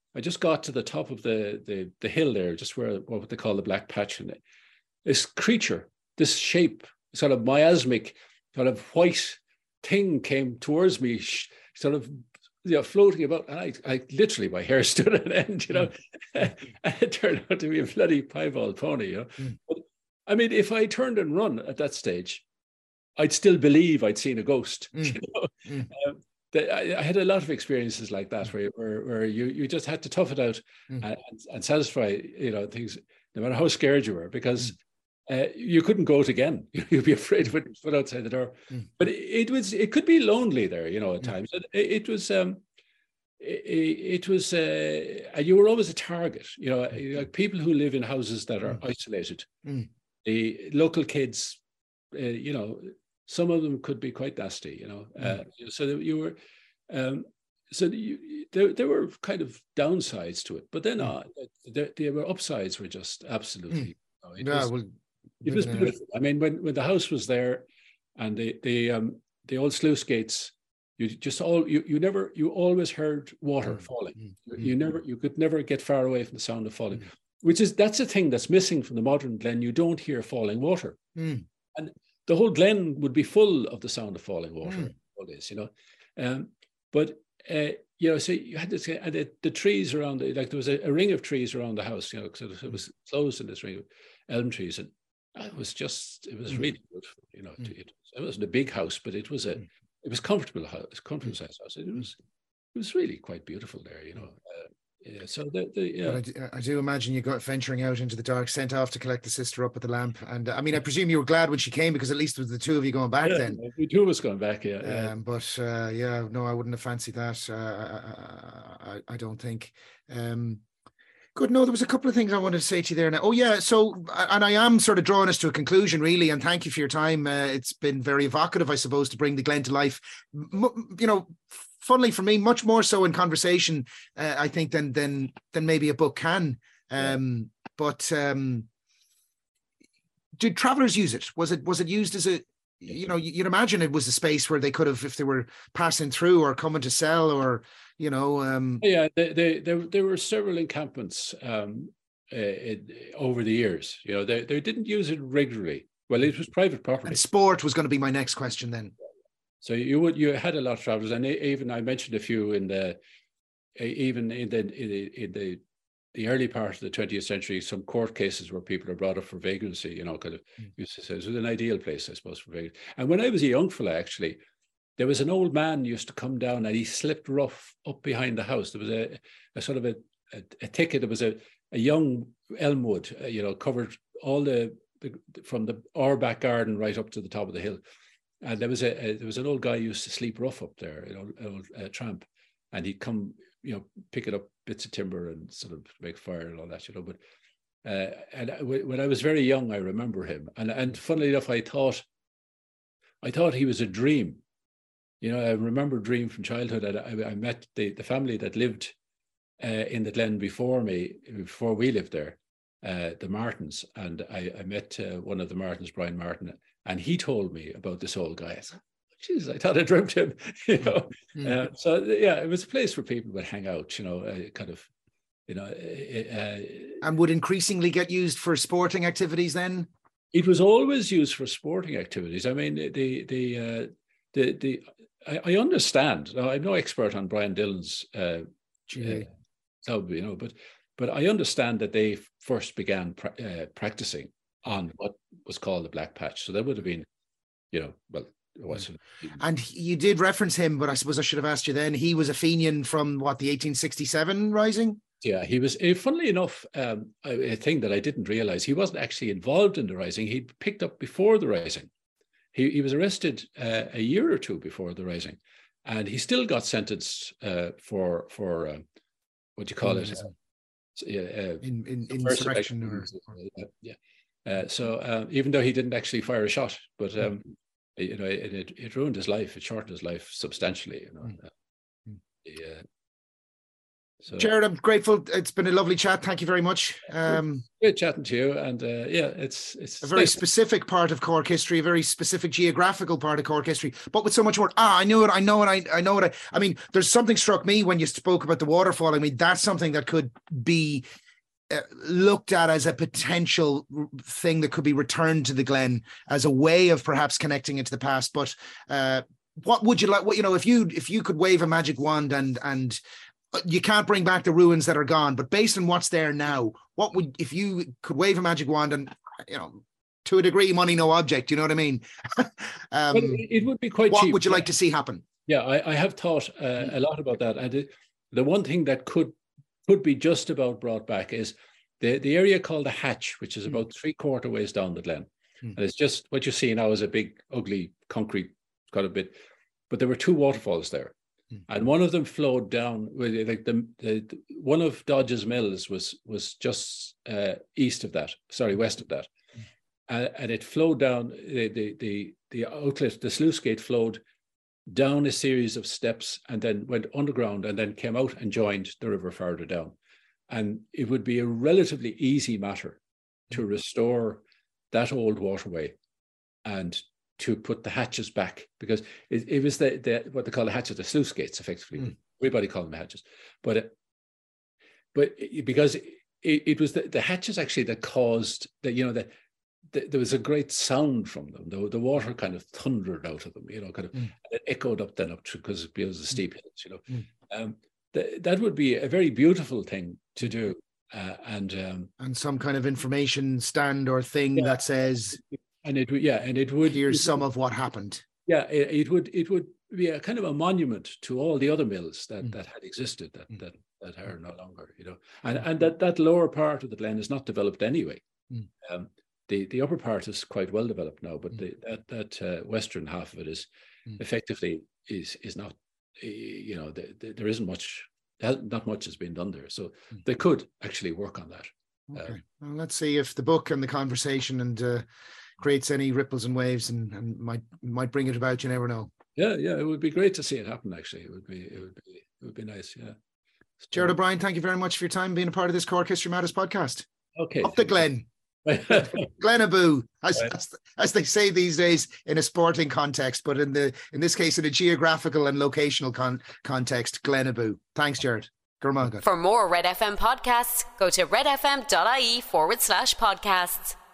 I just got to the top of the hill there, just where what they call the Black Patch, and this creature, this shape, sort of miasmic, sort of white thing came towards me, sort of, floating about, and I literally, my hair stood on end, and it turned out to be a bloody piebald pony, But, I mean, if I turned and run at that stage, I'd still believe I'd seen a ghost. I had a lot of experiences like that where you just had to tough it out and satisfy things, no matter how scared you were, because you couldn't go out again. You'd be afraid of it outside the door. But it could be lonely there, at times. It was and you were always a target. Like people who live in houses that are isolated. The local kids, some of them could be quite nasty. So that you were. There were kind of downsides to it, but then there were upsides. Were just absolutely. It was beautiful. I mean, when the house was there, and the old sluice gates, you always heard water falling. You could never get far away from the sound of falling, that's a thing that's missing from the modern Glen. You don't hear falling water, and the whole Glen would be full of the sound of falling water. Always, but so you had to say, and the trees around it, like there was a ring of trees around the house, because it was closed in this ring of elm trees, and it was really beautiful. It wasn't a big house, but it was comfortable house, comfortable sized house. It was really quite beautiful there. So I do imagine you got venturing out into the dark, sent off to collect the sister up at the lamp, and I mean, I presume you were glad when she came, because at least it was the two of you going back then. The two of us going back, But no, I wouldn't have fancied that. I don't think. Good. No, there was a couple of things I wanted to say to you there now. Oh yeah, so, and I am sort of drawing us to a conclusion, really, and thank you for your time. It's been very evocative, I suppose, to bring the Glen to life. Funnily for me, much more so in conversation, I think, than maybe a book can. But did travelers use it? Was it used as a, you'd imagine it was a space where they could have, if they were passing through or coming to sell, or there were several encampments over the years. They didn't use it regularly. Well, it was private property. And sport was going to be my next question then. So you had a lot of travelers, and even I mentioned a few in the early part of the 20th century. Some court cases where people are brought up for vagrancy. Kind of used to say it was an ideal place, I suppose, for vagrancy. And when I was a young fella, actually, there was an old man used to come down, and he slipped rough up behind the house. There was a sort of a thicket. There was a young elmwood, covered all from our back garden right up to the top of the hill. And there was an old guy who used to sleep rough up there, an old tramp, and he'd come, picking up bits of timber and sort of make fire and all that, But and when I was very young, I remember him, and funnily enough, I thought he was a dream. I remember a dream from childhood. I met the family that lived in the Glen before we lived there, the Martins, and I met one of the Martins, Brian Martin. And he told me about this old guy. I thought, Jesus, I thought I dreamt him, So it was a place where people would hang out, kind of, and would increasingly get used for sporting activities then? It was always used for sporting activities. I mean, I understand. Now, I'm no expert on Brian Dillon's club, but I understand that they first began practicing on what was called the Black Patch. So that would have been, it was. And you did reference him, but I suppose I should have asked you then. He was a Fenian from the 1867 rising? Yeah, he was. Funnily enough, a thing that I didn't realize, he wasn't actually involved in the rising. He'd picked up before the rising. He was arrested a year or two before the rising, and he still got sentenced for what do you call it? Insurrection or so even though he didn't actually fire a shot, but it ruined his life. It shortened his life substantially. So, Gerard, I'm grateful. It's been a lovely chat. Thank you very much. Great chatting to you. And it's a very specific part of Cork history, a very specific geographical part of Cork history, but with so much more. I know it. I mean, there's something struck me when you spoke about the waterfall. I mean, that's something that could be looked at as a potential thing that could be returned to the Glen as a way of perhaps connecting it to the past. But what would you like? What, if you could wave a magic wand and you can't bring back the ruins that are gone, but based on what's there now, what would, if you could wave a magic wand and, to a degree, money, no object, you know what I mean? It would be quite cheap. What would you like to see happen? Yeah, I have thought a lot about that. And the one thing that could be just about brought back is the area called the Hatch, which is about 3/4 ways down the Glen. And it's just what you see now is a big, ugly concrete kind of bit. But there were 2 waterfalls there. And one of them flowed down, like one of Dodge's Mills was just west of that, and it flowed down. The outlet, the sluice gate, flowed down a series of steps and then went underground and then came out and joined the river further down. And it would be a relatively easy matter to restore that old waterway and to put the hatches back, because it was the what they call the hatches, the sluice gates, effectively. Everybody called them hatches, but because it was the hatches actually that caused that there was a great sound from them. The water kind of thundered out of them, and it echoed up because of the steep hills, that would be a very beautiful thing to do, and some kind of information stand or thing that says. And it would. Here's some of what happened. Yeah, it would be a kind of a monument to all the other mills that had existed that are no longer, and that lower part of the Glen is not developed anyway. The upper part is quite well developed now, but that western half of it is effectively is not. There isn't much. Not much has been done there, so they could actually work on that. Okay. Well, let's see if the book and the conversation and creates any ripples and waves and might bring it about. You never know. Yeah, it would be great to see it happen. Actually, it would be nice. Yeah. Gerard O'Brien, thank you very much for your time being a part of this Cork History Matters podcast. Okay. Up the Glen. Glenaboo, as they say these days in a sporting context, but in this case in a geographical and locational context, Glenaboo. Thanks, Gerard. For more Red FM podcasts, go to redfm.ie/podcasts.